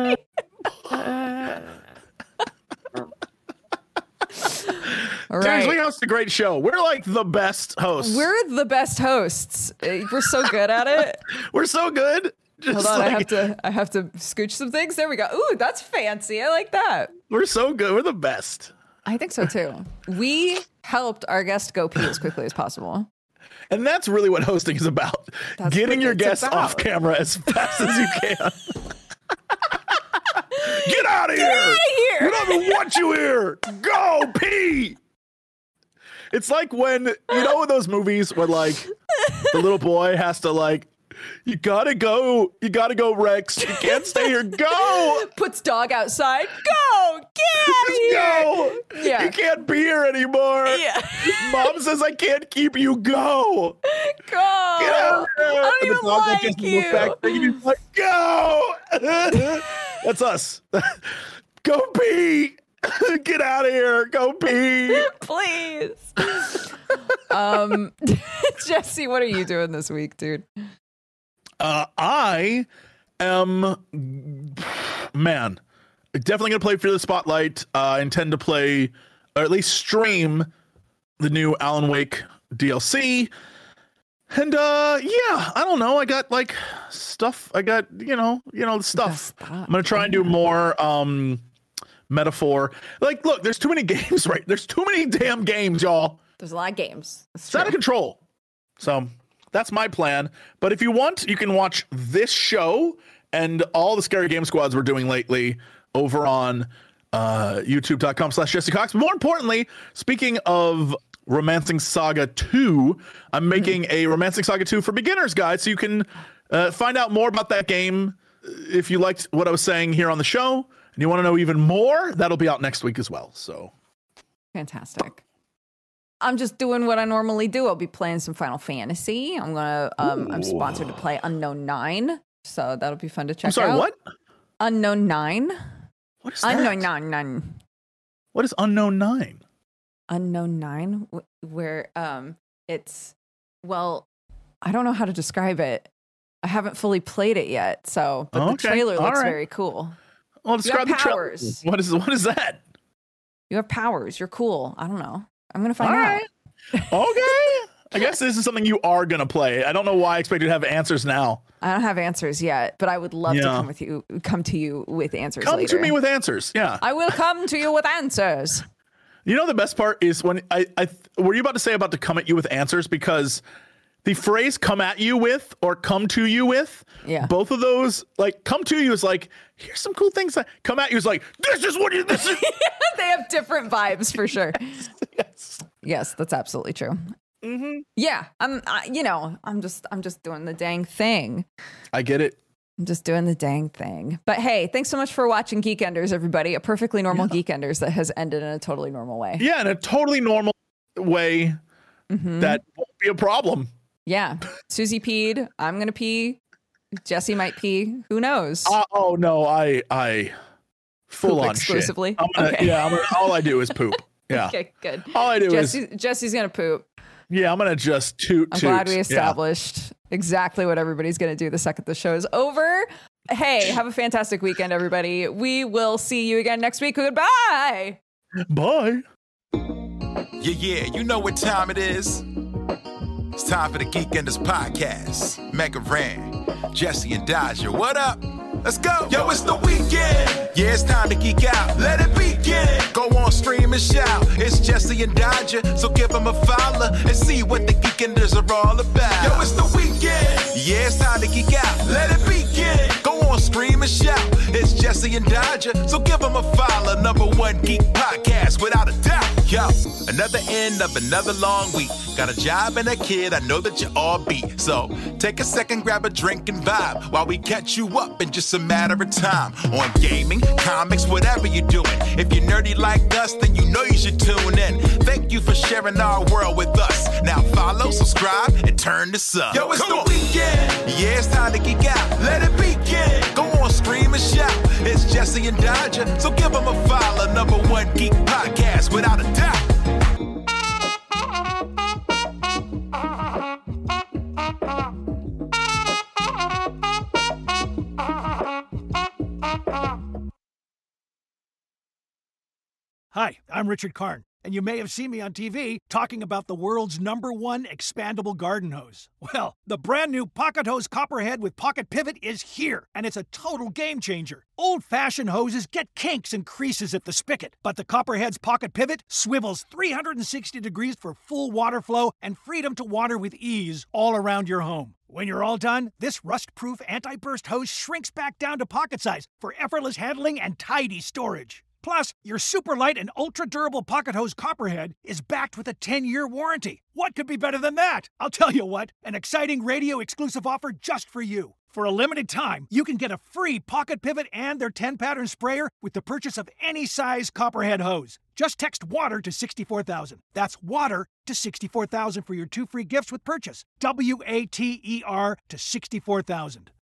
All Seriously, right. it's a great show. We're like the best hosts. We're the best hosts. We're so good at it. We're so good. Just Hold on, like, I have to scooch some things. There we go. Ooh, that's fancy. I like that. we're so good. We're the best. I think so too. We helped our guest go pee as quickly as possible. And that's really what hosting is about. That's Getting what your it's guests about. off camera as fast as you can. Get out of here! outta here! We don't even want you here! Go pee! It's like when, you know, in those movies where, like, the little boy has to, like, you gotta go, Rex. You can't stay here. Go! Puts dog outside. Go! Get out of here! Go! Yeah. You can't be here anymore. Yeah. Mom says I can't keep you. Go! Go! I don't And the even dog will like just you. look back and he's like, go! That's us. Go pee! Get out of here! Go pee! Please. Jesse, what are you doing this week, dude? I am, man, definitely gonna play Fear the Spotlight. I intend to play, or at least stream, the new Alan Wake DLC. And yeah, I don't know. I got like stuff. I got the stuff. I'm gonna try and do more metaphor. Like, look, there's too many games, right? There's too many damn games, y'all. There's a lot of games. It's out of control. So that's my plan. But if you want, you can watch this show and all the Scary Game Squads we're doing lately over on youtube.com/Jesse Cox. But more importantly, speaking of Romancing Saga 2, I'm making a Romancing Saga 2 for beginners guide, so you can find out more about that game. If you liked what I was saying here on the show and you want to know even more, that'll be out next week as well. So fantastic. I'm just doing what I normally do. I'll be playing some Final Fantasy. I'm sponsored to play Unknown 9, so that'll be fun to check out. I'm sorry, what? Unknown 9. What is that? Unknown 9. What is Unknown 9? Unknown 9, where it's, well, I don't know how to describe it. I haven't fully played it yet, but the trailer looks very cool. Well, describe the trailer. What is that? You have powers. You're cool. I don't know. I'm gonna find out. Okay. I guess this is something you are gonna play. I don't know why I expect you to have answers now. I don't have answers yet, but I would love to come to you with answers later. Come to me with answers. Yeah. I will come to you with answers. You know, the best part is when I were you about to say about to come at you with answers, because the phrase come at you with or come to you with, both of those, like come to you is like, here's some cool things. That come at you is like, this is. They have different vibes for sure. Yes, that's absolutely true. Mm-hmm. Yeah, I'm just doing the dang thing. I get it. I'm just doing the dang thing. But hey, thanks so much for watching Geekenders, everybody. A perfectly normal Geekenders that has ended in a totally normal way. Yeah, in a totally normal way that won't be a problem. Yeah. Susie peed. I'm going to pee. Jesse might pee. Who knows? Oh, no. I full poop on exclusively? Shit. Okay. Yeah, all I do is poop. Yeah. Okay, good. All I do Jesse's going to poop. Yeah, I'm going to just toot. I'm glad we established exactly what everybody's going to do the second the show is over. Hey, have a fantastic weekend, everybody. We will see you again next week. Goodbye. Bye. Yeah, you know what time it is. It's time for the Geekenders podcast. Mega Ran, Jesse and Dodger, what up? Let's go. Yo, it's the weekend. Yeah, it's time to geek out. Let it begin. Go on, stream and shout. It's Jesse and Dodger, so give them a follow and see what the Geekenders are all about. Yo, it's the weekend. Yeah, it's time to geek out. Let it begin. Go on, stream and shout. It's Jesse and Dodger, so give them a follow. #1 geek podcast, without a doubt. Yo, another end of another long week. Got a job and a kid, I know that you all beat. So take a second, grab a drink and vibe while we catch you up in just a matter of time. On gaming, comics, whatever you're doing. If you're nerdy like us, then you know you should tune in. Thank you for sharing our world with us. Now follow, subscribe, and turn this up. Yo, it's the weekend. Yeah, it's time to geek out. Let it begin. Go on, stream and shout. It's Jesse and Dodger, so give them a follow. #1 geek podcast, without a doubt. Hi, I'm Richard Karn, and you may have seen me on TV talking about the world's #1 expandable garden hose. Well, the brand new Pocket Hose Copperhead with Pocket Pivot is here, and it's a total game changer. Old-fashioned hoses get kinks and creases at the spigot, but the Copperhead's Pocket Pivot swivels 360 degrees for full water flow and freedom to water with ease all around your home. When you're all done, this rust-proof anti-burst hose shrinks back down to pocket size for effortless handling and tidy storage. Plus, your super light and ultra-durable Pocket Hose Copperhead is backed with a 10-year warranty. What could be better than that? I'll tell you what, an exciting radio-exclusive offer just for you. For a limited time, you can get a free Pocket Pivot and their 10-pattern sprayer with the purchase of any size Copperhead hose. Just text WATER to 64,000. That's WATER to 64,000 for your 2 free gifts with purchase. WATER to 64,000.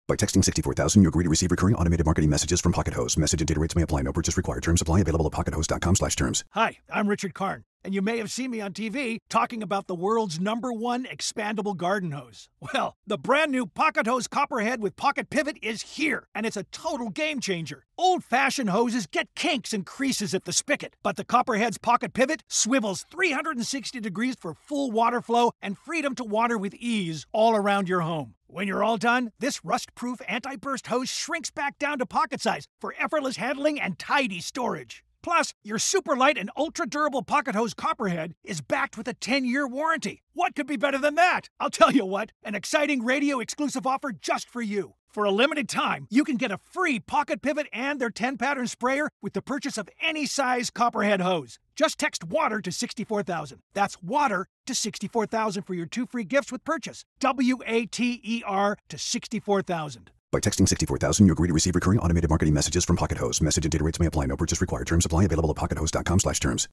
By texting 64000, you agree to receive recurring automated marketing messages from Pocket Host. Message and data rates may apply. No purchase required. Terms apply. Available at pockethost.com/terms. Hi, I'm Richard Karn, and you may have seen me on TV talking about the world's #1 expandable garden hose. Well, the brand new Pocket Hose Copperhead with Pocket Pivot is here, and it's a total game changer. Old-fashioned hoses get kinks and creases at the spigot, but the Copperhead's Pocket Pivot swivels 360 degrees for full water flow and freedom to water with ease all around your home. When you're all done, this rust-proof anti-burst hose shrinks back down to pocket size for effortless handling and tidy storage. Plus, your super light and ultra-durable Pocket Hose Copperhead is backed with a 10-year warranty. What could be better than that? I'll tell you what, an exciting radio-exclusive offer just for you. For a limited time, you can get a free Pocket Pivot and their 10-pattern sprayer with the purchase of any size Copperhead hose. Just text WATER to 64,000. That's WATER to 64,000 for your 2 free gifts with purchase. WATER to 64,000. By texting 64000, you agree to receive recurring automated marketing messages from Pocket Host. Message and data rates may apply. No purchase required. Terms apply. Available at pockethost.com/terms.